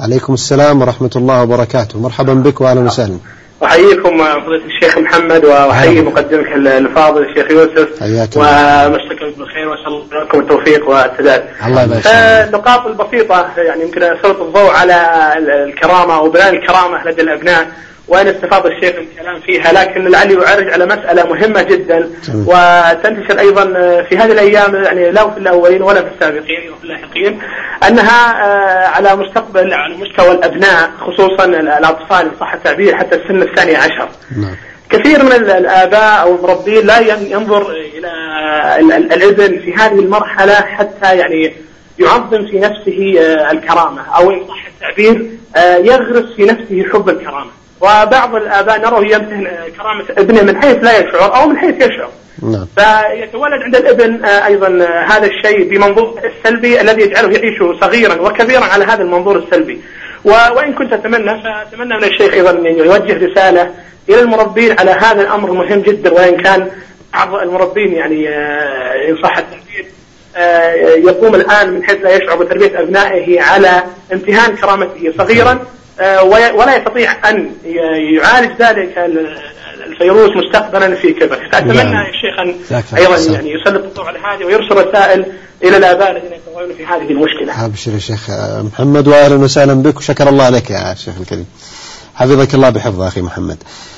S1: عليكم السلام ورحمة الله وبركاته. مرحبا بك وأهلا وسهلا.
S4: أحييكم فضيلة الشيخ محمد وأحيي مقدمك الفاضل الشيخ يوسف ومساكم بالخير وأسأل الله لكم التوفيق والسداد.
S2: الله يبارك فيك.
S4: النقاط البسيطة يعني يمكن أسلط الضوء على الكرامة وبيان الكرامة لدى الأبناء وأن استفاض الشيخ الكلام فيها، لكن لعلي يعرج على مسألة مهمة جدا وتنتشر أيضا في هذه الأيام، يعني لا في الأولين ولا في السابقين وفي اللاحقين، أنها على مستوى الأبناء خصوصا الأطفال إن صح التعبير حتى السن 12. كثير من الآباء أو المربين لا ينظر إلى الابن في هذه المرحلة حتى يعني يعظم في نفسه الكرامة، أو إن صح التعبير يغرس في نفسه حب الكرامة. وبعض الآباء نراه يمتهن كرامة ابنه من حيث لا يشعر أو من حيث يشعر. فيتولد عند الابن أيضا هذا الشيء بمنظور السلبي الذي يجعله يعيش صغيرا وكبيرا على هذا المنظور السلبي. وإن كنت أتمنى من الشيخ أيضا أن يوجه رسالة إلى المربين على هذا الأمر مهم جدا، وإن كان بعض المربين يعني إن صح التعبير يقوم الآن من حيث لا يشعر بتربية أبنائه على امتهان كرامته صغيرا ولا يستطيع أن يعالج ذلك الفيروس مستقبلا في كبر. فأتمنى يا شيخ أن أيضا يعني يسلط الضوء على هذه ويرسل رسائل إلى الآباء الذين يتوغلون في هذه المشكلة.
S1: أبشر يا شيخ محمد وأهلا وسهلا بك وشكر الله لك يا شيخ الكريم، حفظك الله بحفظه أخي محمد.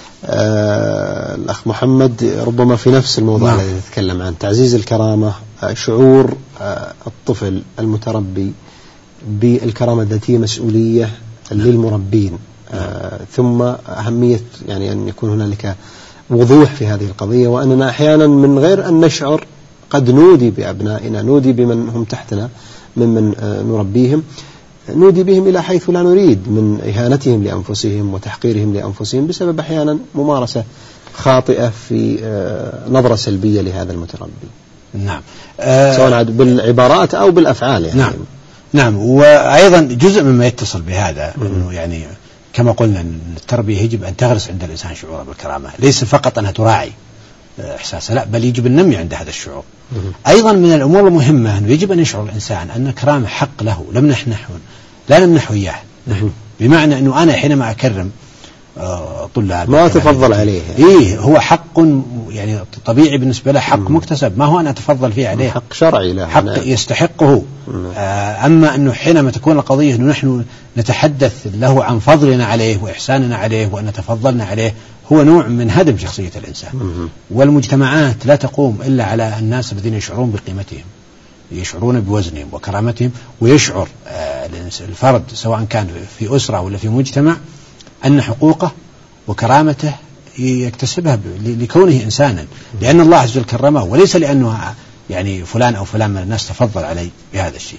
S1: الأخ محمد ربما في نفس الموضوع الذي نتكلم عنه، تعزيز الكرامة، شعور الطفل المتربي بالكرامة الذاتية مسؤولية للمربين، ثم أهمية يعني أن يكون هنالك وضوح في هذه القضية، وأننا أحيانا من غير أن نشعر قد نودي بأبنائنا، نودي بمن هم تحتنا ممن نربيهم، نودي بهم إلى حيث لا نريد من إهانتهم لأنفسهم وتحقيرهم لأنفسهم بسبب أحيانا ممارسة خاطئة في نظرة سلبية لهذا المتربي.
S2: نعم.
S1: سواء بالعبارات أو بالأفعال يعني.
S2: نعم. وأيضا جزء مما يتصل بهذا أنه يعني كما قلنا أن التربية يجب أن تغرس عند الإنسان شعوره بالكرامة، ليس فقط أنها تراعي إحساسه، لا بل يجب النمي عند هذا الشعور. أيضا من الأمور المهمة أنه يجب أن يشعر الإنسان أن الكرامة حق له، لا نمنحه إياه. بمعنى أنه أنا حينما أكرم طلاب
S1: ما أتفضل عليه،
S2: هو حق يعني طبيعي بالنسبة له، حق مكتسب، ما هو أنا أتفضل فيه عليه،
S1: حق شرعي له،
S2: حق يستحقه. أما أنه حينما تكون القضية أنه نحن نتحدث له عن فضلنا عليه وإحساننا عليه وأن تفضلنا عليه، هو نوع من هدم شخصية الإنسان. والمجتمعات لا تقوم إلا على الناس الذين يشعرون بقيمتهم، يشعرون بوزنهم وكرامتهم، ويشعر الفرد سواء كان في أسرة ولا في مجتمع أن حقوقه وكرامته يكتسبها لكونه إنسانا، لأن الله عز وجل كرمه، وليس لأنه يعني فلان أو فلان من الناس تفضل عليه بهذا الشيء.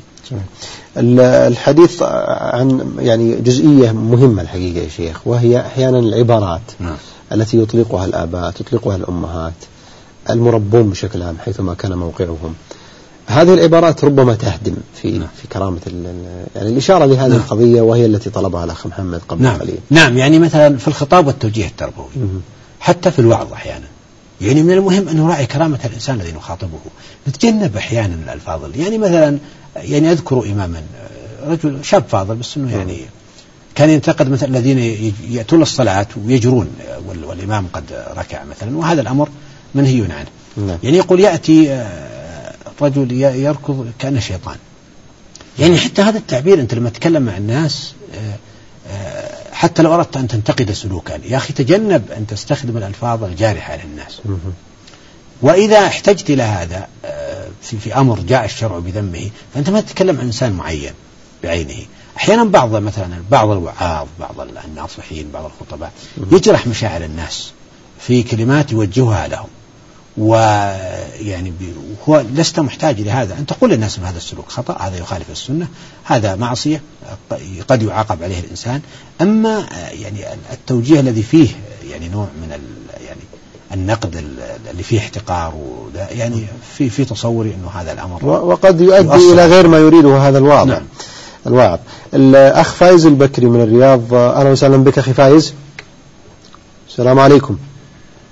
S1: الحديث عن يعني جزئية مهمة الحقيقة يا شيخ، وهي أحيانا العبارات التي يطلقها الآباء، تطلقها الأمهات، المربون بشكل عام حيثما كان موقعهم. هذه العبارات ربما تهدم في كرامة يعني الإشارة لهذه القضية، وهي التي طلبها الأخ محمد قبل قليل.
S2: نعم، يعني مثلا في الخطاب والتوجيه التربوي، حتى في الوعظ أحيانا يعني من المهم أن نراعي كرامة الإنسان الذي نخاطبه، نتجنب أحيانا الألفاظ. يعني مثلا يعني أذكر إماما رجل شاب فاضل، بس أنه يعني كان ينتقد مثلا الذين يأتون الصلاة ويجرون والإمام قد ركع مثلا، وهذا الأمر منهي عنه. يعني يقول يأتي رجل يركض كأنه شيطان. يعني حتى هذا التعبير أنت لما تتكلم مع الناس، حتى لو أردت أن تنتقد سلوكا، يا أخي تجنب أن تستخدم الألفاظ الجارحة للناس. وإذا احتجت إلى هذا في أمر جاء الشرع بذمه، فأنت ما تتكلم عن إنسان معين بعينه. أحيانا بعض الوعاظ، بعض الناصحين، بعض الخطباء يجرح مشاعر الناس في كلمات يوجهها لهم، ويعني هو لست محتاج لهذا أن تقول للناس بهذا السلوك خطأ، هذا يخالف السنة، هذا معصية قد يعاقب عليه الإنسان. أما يعني التوجيه الذي فيه يعني نوع من يعني النقد اللي فيه احتقار، يعني في تصوري أنه هذا الأمر
S1: وقد يؤدي إلى غير ما يريده هذا الواضع. الواعظ. الأخ فايز البكري من الرياض، أهلا وسهلا بك أخي فايز. السلام عليكم.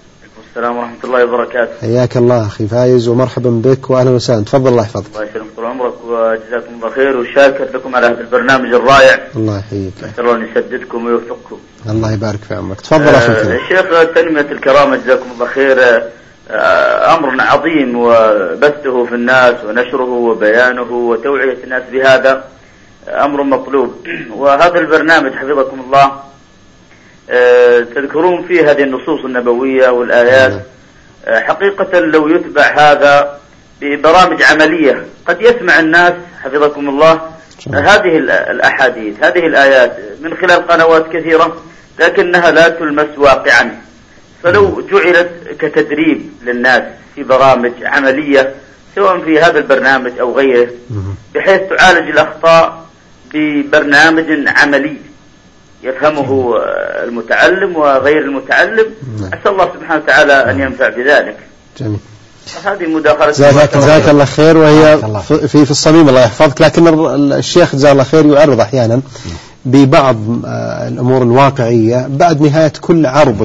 S5: السلام ورحمة الله وبركاته.
S1: حياك الله أخي فايز ومرحبا بك وأهلا وسهلا، تفضل الله يحفظك.
S5: الله يسلمك طول عمرك وجزاكم الله خير، وشاكر لكم على هذا البرنامج الرائع.
S1: الله يحييك.
S5: نسأل الله أن يسددكم ويوفقكم.
S1: الله يبارك في عمرك. تفضل أخي.
S5: الشيخ، تنمية الكرامة جزاكم الله خير أمر عظيم، وبثه في الناس ونشره وبيانه وتوعية الناس بهذا أمر مطلوب. وهذا البرنامج حفظكم الله تذكرون فيه هذه النصوص النبوية والآيات. حقيقة لو يتبع هذا ببرامج عملية قد يسمع الناس حفظكم الله هذه الأحاديث، هذه الآيات من خلال قنوات كثيرة، لكنها لا تلمس واقعا. فلو جعلت كتدريب للناس في برامج عملية سواء في هذا البرنامج أو غيره، بحيث تعالج الأخطاء ببرنامج عملي يفهمه المتعلم وغير المتعلم، أسأل الله سبحانه وتعالى أن ينفع بذلك.
S1: جميل.
S5: هذه مداخلة.
S1: جزاك الله خير. وهي في الصميم الله يحفظك. لكن الشيخ جزاه الله خير يعرض أحيانا ببعض الأمور الواقعية بعد نهاية كل عرض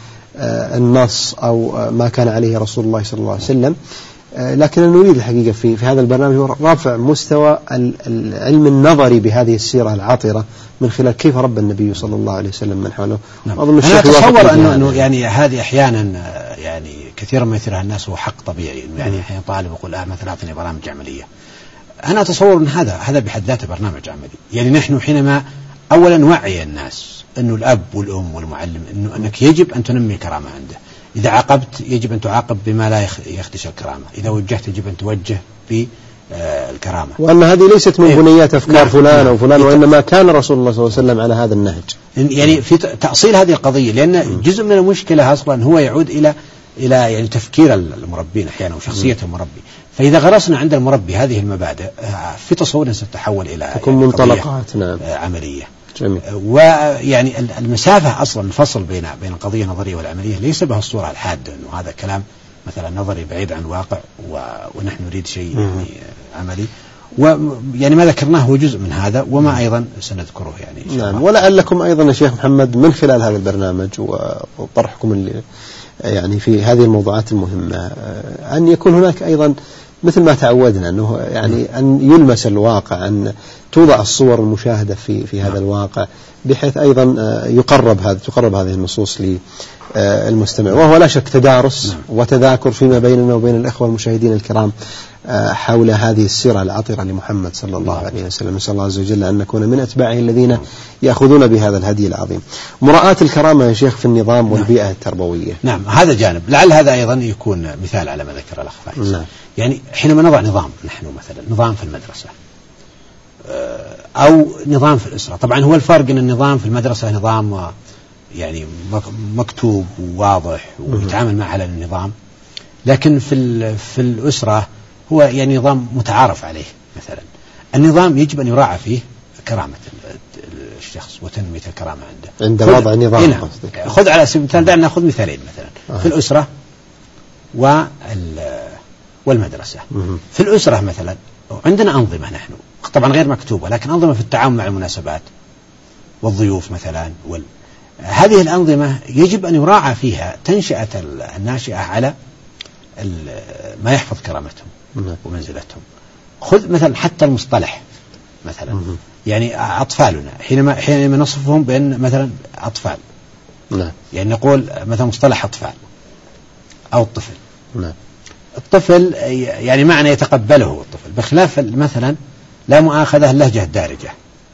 S1: للنص أو ما كان عليه رسول الله صلى الله عليه وسلم. لكن نريد الحقيقة في هذا البرنامج رفع مستوى العلم النظري بهذه السيرة العطرة من خلال كيف رب النبي صلى الله عليه وسلم من حوله.
S2: أنا أتصور أنه يعني هذه أحيانا يعني كثيرا ما يثيرها الناس هو حق طبيعي، يعني أحيانا طالب يقول مثلا أعطني برامج عملية. أنا أتصور أن هذا بحد ذاته برنامج عملي. يعني نحن حينما أولا نوعي الناس أنه الأب والأم والمعلم أنك يجب أن تنمي كرامة عنده. إذا عاقبت يجب أن تعاقب بما لا يخدش الكرامة، إذا وجهت يجب أن توجه بالكرامة،
S1: وأن هذه ليست من بنيات أفكار فلان أو فلان، وإنما كان رسول الله صلى الله عليه وسلم على هذا النهج.
S2: يعني في تأصيل هذه القضية، لأن جزء من المشكلة أصلا هو يعود إلى يعني تفكير المربين أحيانا وشخصية المربي. فإذا غرسنا عند المربي هذه المبادئ في تصور ستتحول إلى
S1: تكون منطلقات
S2: عملية.
S1: جميل.
S2: ويعني المسافة أصلا الفصل بين القضية النظرية والعملية ليس بها الصورة الحادة أنه هذا كلام مثلا نظري بعيد عن الواقع ونحن نريد شيء يعني عملي. ويعني ما ذكرناه هو جزء من هذا وما أيضا سنذكره يعني.
S1: نعم. ولعلكم أيضا يا شيخ محمد من خلال هذا البرنامج وطرحكم يعني في هذه الموضوعات المهمة أن يكون هناك أيضا مثل ما تعودنا أنه يعني أن يلمس الواقع، أن توضع الصور المشاهدة في هذا الواقع، بحيث أيضا تقرب هذه النصوص للمستمع. وهو لا شك تدارس وتذاكر فيما بيننا وبين الأخوة المشاهدين الكرام حول هذه السيرة العطرة لمحمد صلى الله عليه وسلم. نسأل الله عز وجل أن نكون من أتباعه الذين يأخذون بهذا الهدي العظيم. مراعاة الكرامة يا شيخ في النظام والبيئة التربوية.
S2: نعم، هذا جانب لعل هذا أيضا يكون مثال على ما ذكر الأخ فايز.
S1: نعم.
S2: يعني حينما نضع نظام، نحن مثلا نظام في المدرسة أو نظام في الأسرة. طبعا هو الفرق أن النظام في المدرسة نظام يعني مكتوب وواضح ويتعامل معه على النظام، لكن في الأسرة هو يعني نظام متعارف عليه. مثلا النظام يجب أن يراعى فيه كرامة الشخص وتنمية الكرامة عنده
S1: عند وضع نظام.
S2: خذ على سبيل المثال، دعنا نأخذ مثالين مثلا في الأسرة والمدرسة. في الأسرة مثلا عندنا أنظمة نحن طبعا غير مكتوبة، لكن أنظمة في التعامل مع المناسبات والضيوف مثلا هذه الأنظمة يجب أن يراعى فيها تنشئة الناشئة على ما يحفظ كرامتهم ومنزلتهم. خذ مثلا حتى المصطلح مثلا يعني أطفالنا حينما نصفهم بأن مثلا أطفال، يعني نقول مثلا مصطلح أطفال أو الطفل. الطفل يعني معنى يتقبله الطفل، بخلاف مثلا لا مؤاخذة اللهجة الدارجة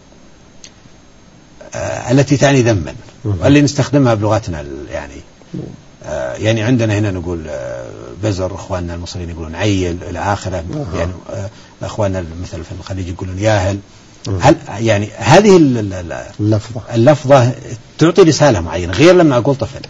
S2: التي تعني ذما واللي نستخدمها بلغتنا يعني عندنا هنا نقول بزر، اخواننا المصريين يقولون عيل الى اخره، يعني اخواننا مثلا في الخليج يقولون ياهل. هل يعني هذه اللفظة تعطي رسالة معينة غير لما اقول طفل.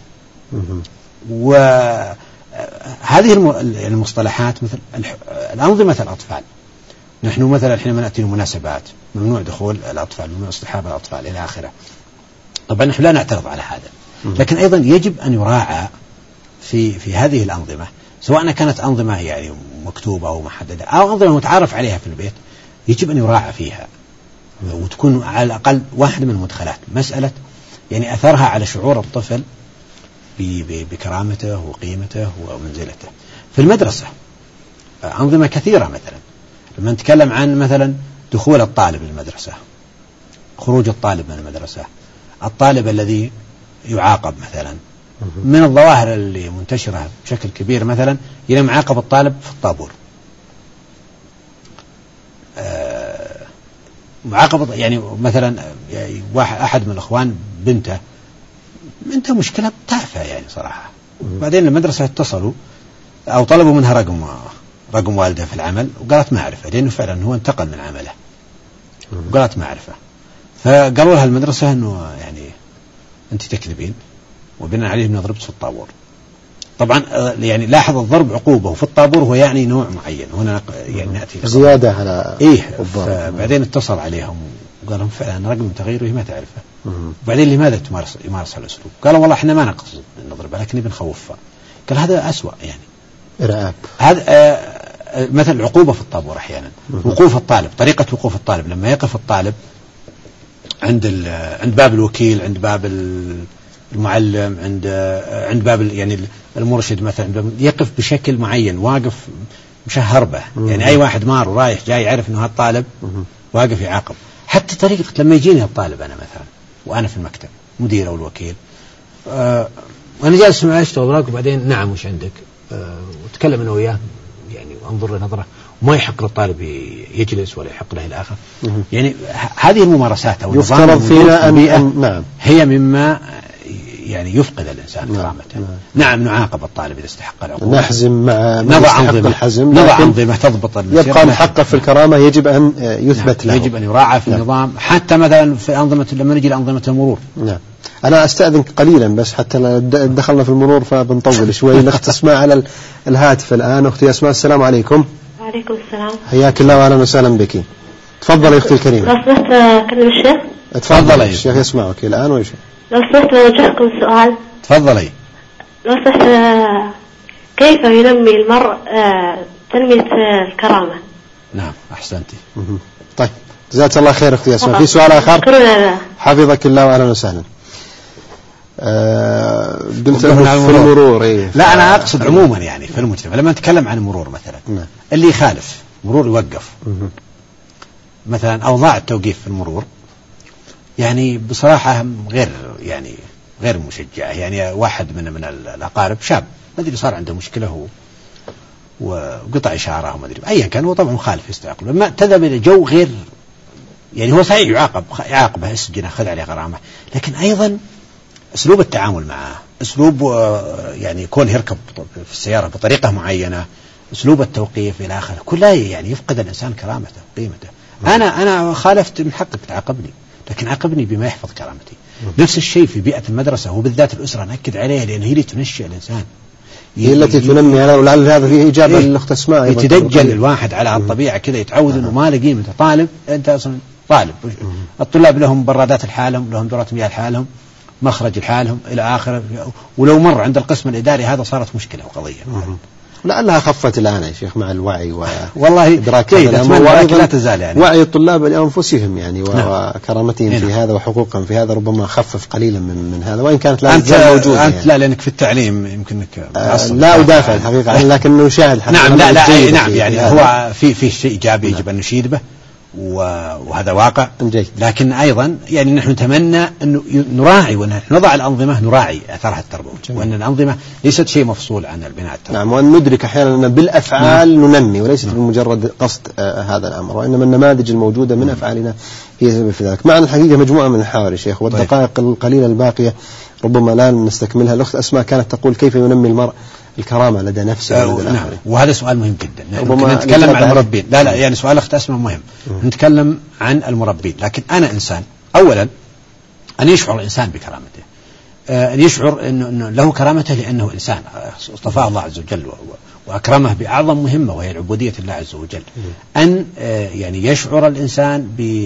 S2: وهذه المصطلحات مثل الأنظمة الأطفال، نحن مثلا حينما نأتي المناسبات ممنوع دخول الأطفال، ممنوع اصطحاب الأطفال إلى آخره. طبعا نحن لا نعترض على هذا، لكن أيضا يجب أن يراعى في هذه الأنظمة، سواء كانت أنظمة يعني مكتوبة أو محددة أو أنظمة متعارف عليها في البيت، يجب أن يراعى فيها وتكون على الأقل واحدة من المدخلات مسألة يعني أثرها على شعور الطفل بكرامته وقيمته ومنزلته. في المدرسة أنظمة كثيرة مثلا لما نتكلم عن مثلا دخول الطالب للمدرسة، خروج الطالب من المدرسة، الطالب الذي يعاقب مثلا، من الظواهر اللي منتشرة بشكل كبير مثلا يلم عاقب الطالب في الطابور، معاقبة يعني مثلا أحد من الأخوان بنته مشكلة تافهة يعني صراحة، بعدين المدرسة اتصلوا أو طلبوا منها رقم والدها في العمل، وقالت ما أعرفه، لأنه فعلا هو انتقل من عمله وقالت ما أعرفه. فقالوا لها المدرسة أنه يعني أنت تكذبين، وبناء عليه أنه ضربت في الطابور. طبعا يعني لاحظ الضرب عقوبة، وفي الطابور هو يعني نوع معين، هنا يعني نأتي
S1: زيادة على
S2: الضرب. بعدين اتصل عليهم وقال لهم فعلا رقم تغيره ما تعرفه. بعدين لماذا يمارس الأسلوب؟ قالوا والله احنا ما نقصد نضربه لكن بنخوفه. قال هذا أسوأ يعني
S1: إرعاب.
S2: هذا مثل العقوبة في الطابور أحيانا، وقوف الطالب، طريقة وقوف الطالب لما يقف الطالب عند باب الوكيل، عند باب المعلم، عند باب يعني المرشد مثلا، يقف بشكل معين، واقف مشهر به، يعني أي واحد مار ورايح جاي يعرف إنه هالطالب واقف يعاقب. حتى طريقة لما يجيني الطالب أنا مثلا وأنا في المكتب مدير أو الوكيل، وأنا جالس معه أشتغل وراك، وبعدين نعم وش عندك، وتكلم أنا وياه يعني وأنظر له نظرة، وما يحق للطالب يجلس ولا يحق له الآخر. يعني هذه الممارسات أو
S1: يفترض فينا
S2: نعم هي مما يعني يفقد الإنسان كرامته. نعم نعاقب الطالب إذا استحق العقوبة،
S1: نحزم مع
S2: نضع أنظمة تضبط
S1: يبقى الحق في الكرامة يجب أن يثبت له،
S2: يجب أن يراعى في النظام، حتى مثلا في أنظمة لما نجي لأنظمة المرور.
S1: نعم. أنا أستأذنك قليلا بس حتى دخلنا في المرور فبنطول شوي. الأخت أسماء على الهاتف الآن. أختي أسماء السلام عليكم.
S6: وعليكم السلام.
S1: حياك الله وأهلا وسلم بك. تفضل يا أختي الكريمة.
S6: لو سمحت أكلم الشيخ.
S1: تفضل الشيخ يسمعك الآن ويش.
S6: لو سمحت أوجهكم سؤال.
S2: تفضلي.
S6: لو سمحت كيف ينمي المرء تنمية الكرامة؟
S2: نعم أحسنتي.
S1: طيب جزاك الله خير أختي أسماء. في سؤال آخر؟ حفظك الله وأهلا وسهلا. قلت في المرور.
S2: لا أنا أقصد عموما يعني في المجتمع لما نتكلم عن المرور مثلا، اللي يخالف مرور يوقف مثلا، أوضاع التوقيف في المرور يعني بصراحة غير مشجعة. يعني واحد من الأقارب شاب ما أدري صار عنده مشكلة هو وقطع إشارة وما أدري أيا كان، هو طبعا مخالف يستعقل، لما تذهب إلى جو غير يعني هو صحيح يعاقبه السجن أخذ عليه غرامة، لكن أيضا أسلوب التعامل معه، أسلوب يعني كون يركب في السيارة بطريقة معينة، أسلوب التوقيف إلى آخره، كلها يعني يفقد الإنسان كرامته وقيمته. أنا خالفت من حقك تعاقبني، لكن عاقبني بما يحفظ كرامتي. نفس الشيء في بيئة المدرسة وبالذات الأسرة، نأكد عليها لأن هي اللي تنشئ الإنسان،
S1: هي التي تنمي. ولعل هذا فيه إجابة للأخت أسماء.
S2: يتدجل الواحد على الطبيعة كذا، يتعود إنه ما له قيمة. طالب أنت أصلا طالب، الطلاب لهم برادات لحالهم، لهم دورات مياه لحالهم، مخرج لحالهم إلى آخره، ولو مر عند القسم الإداري هذا صارت مشكلة وقضية.
S1: لعلها خفت الآن يا شيخ مع الوعي
S2: والله
S1: إدراك
S2: لا تزال يعني
S1: وعي الطلاب لأنفسهم يعني وكرامتهم في هذا وحقوقهم في هذا ربما خفف قليلا من هذا، وإن كانت لا تزال موجودة.
S2: أنت يعني. لا لأنك في التعليم يمكنك
S1: لا أدافع الحقيقة لكن نشاهد.
S2: نعم نعم يعني هو في شيء إيجابي يجب أن نشيد به، وهذا واقع جيد. لكن أيضا يعني نحن نتمنى أن نراعي وأن نضع الأنظمة نراعي أثرها التربوي، وأن الأنظمة ليست شيء مفصول عن البناء التربوي.
S1: نعم، وأن ندرك أحيانا أن بالأفعال ننمي وليست بمجرد قصد هذا الأمر، وإنما النماذج الموجودة من أفعالنا هي سبب في ذلك. معنا الحقيقة مجموعة من الحوار يا شيخ، والدقائق القليلة الباقية ربما لا نستكملها. الأخت أسماء كانت تقول كيف ينمي المرء الكرامة لدى نفسه.
S2: نعم، وهذا سؤال مهم جدا. ربما نتكلم عن المربين. لا يعني سؤال أخت أسماء مهم. نتكلم عن المربين، لكن أنا إنسان. أولا أن يشعر الإنسان بكرامته، أن يشعر أنه له كرامته لأنه إنسان اصطفاه الله عز وجل وأكرمه بأعظم مهمة وهي العبودية لله عز وجل. أن يعني يشعر الإنسان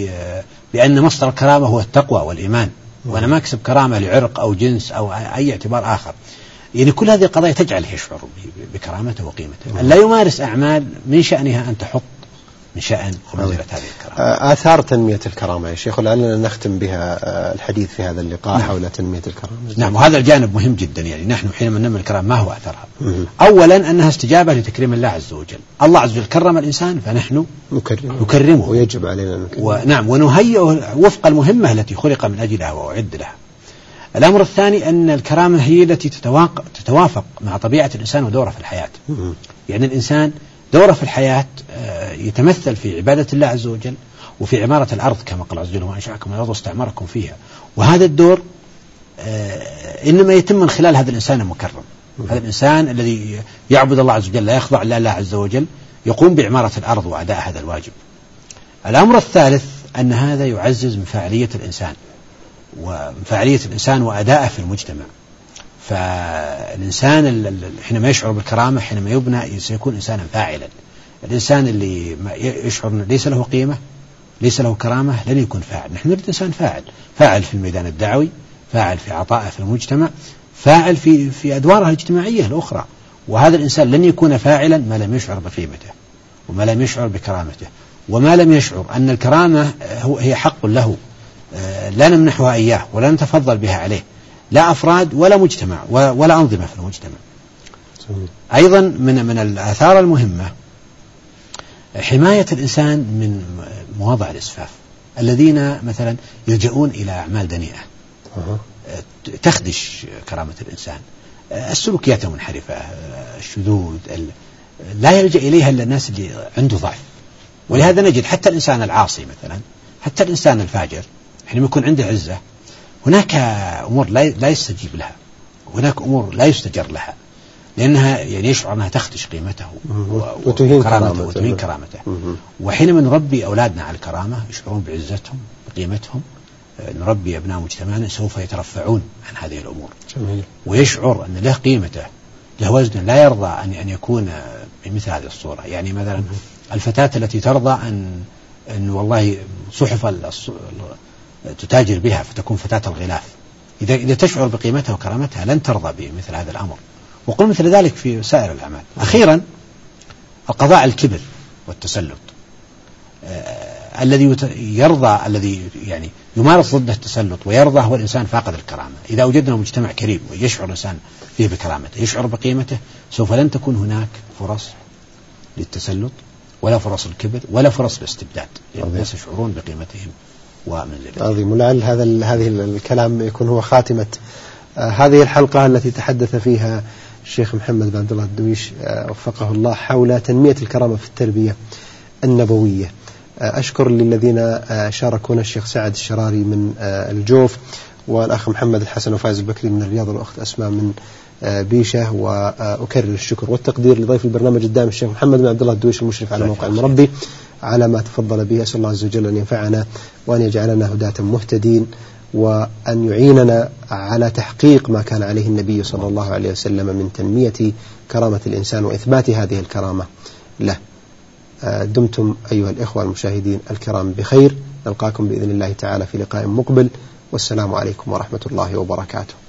S2: بأن مصدر الكرامة هو التقوى والإيمان، وأنا ما أكسب كرامة لعرق أو جنس أو أي اعتبار آخر. يعني كل هذه القضايا تجعله يشعر بكرامته وقيمته. أن لا يمارس أعمال من شأنها أن تحط من شأن ومنزلة هذه الكرامة.
S1: آثار تنمية الكرامة يا شيخ، ولعلنا نختم بها الحديث في هذا اللقاء حول تنمية الكرامة.
S2: نعم، وهذا الجانب مهم جدا. يعني نحن حينما ننمي الكرامة ما هو أثرها؟ أولا أنها استجابة لتكريم الله عز وجل. الله عز وجل كرم الإنسان فنحن نكرمه
S1: ويجب علينا نكرمه.
S2: ونعم، ونهيئه وفق المهمة التي خلق من أجلها وأعد لها. الأمر الثاني أن الكرامة هي التي تتوافق مع طبيعة الإنسان ودوره في الحياة. يعني الإنسان دوره في الحياة يتمثل في عبادة الله عز وجل وفي عمارة الأرض كما قال عز وجل: وأنشأكم من الأرض واستعمركم فيها. وهذا الدور إنما يتم من خلال هذا الإنسان المكرم، هذا الإنسان الذي يعبد الله عز وجل لا يخضع لله عز وجل، يقوم بعمارة الأرض وأداء هذا الواجب. الأمر الثالث أن هذا يعزز من فاعلية الإنسان وأداءه في المجتمع. فالإنسان حينما يشعر بالكرامة حينما يبنى سيكون إنسانا فاعلا. الإنسان اللي يشعر ليس له قيمة ليس له كرامة لن يكون فاعل. نحن نريد إنسان فاعل في الميدان الدعوي، فاعل في عطائه في المجتمع، فاعل في أدواره الاجتماعية الأخرى. وهذا الإنسان لن يكون فاعلا ما لم يشعر بقيمته وما لم يشعر بكرامته وما لم يشعر أن الكرامة هي حق له لا نمنحها إياه ولا نتفضل بها عليه، لا أفراد ولا مجتمع ولا أنظمة في المجتمع. أيضا من الآثار المهمة حماية الإنسان من مواضع الإسفاف، الذين مثلا يلجؤون إلى أعمال دنيئة تخدش كرامة الإنسان، السلوكيات المنحرفة، الشذوذ، لا يلجأ إليها إلا الناس اللي عنده ضعف. ولهذا نجد حتى الإنسان العاصي مثلا، حتى الإنسان الفاجر حينما يكون عنده عزة هناك أمور لا يستجيب لها، هناك أمور لا يستجر لها، لأنها يعني يشعر أنها تخدش قيمته وتهين كرامته. وحينما نربي أولادنا على الكرامة يشعرون بعزتهم بقيمتهم، نربي أبناء مجتمعنا سوف يترفعون عن هذه الأمور. ويشعر أن له قيمته، له وزن، لا يرضى أن يكون بمثل هذه الصورة. يعني مثلا الفتاة التي ترضى أن والله صحف تتاجر بها فتكون فتاة الغلاف، إذا تشعر بقيمتها وكرامتها لن ترضى بمثل هذا الأمر. وقل مثل ذلك في سائر الأعمال. أخيرا القضاء على الكبر والتسلط، الذي يعني يمارس ضد التسلط ويرضى هو الإنسان فاقد الكرامة. إذا وجدنا مجتمع كريم ويشعر الإنسان فيه بكرامته يشعر بقيمته سوف لن تكون هناك فرص للتسلط ولا فرص الكبر ولا فرص الاستبداد، لأن الناس يشعرون بقيمتهم ومنزلتهم.
S1: عظيم. ولعل هذه الكلام يكون هو خاتمة هذه الحلقة التي تحدث فيها الشيخ محمد بن عبد الله الدويش وفقه الله حول تنمية الكرامة في التربية النبوية. أشكر للذين شاركونا: الشيخ سعد الشراري من الجوف، والأخ محمد الحسن وفايز البكري من الرياض، والأخت أسماء من بيشة. وأكرر الشكر والتقدير لضيف البرنامج الدائم الشيخ محمد بن عبد الله الدويش المشرف على موقع المربي على ما تفضل به. أسأل الله عز وجل أن ينفعنا وأن يجعلنا هداة مهتدين، وأن يعيننا على تحقيق ما كان عليه النبي صلى الله عليه وسلم من تنمية كرامة الإنسان وإثبات هذه الكرامة له. دمتم أيها الإخوة المشاهدين الكرام بخير، نلقاكم بإذن الله تعالى في لقاء مقبل، والسلام عليكم ورحمة الله وبركاته.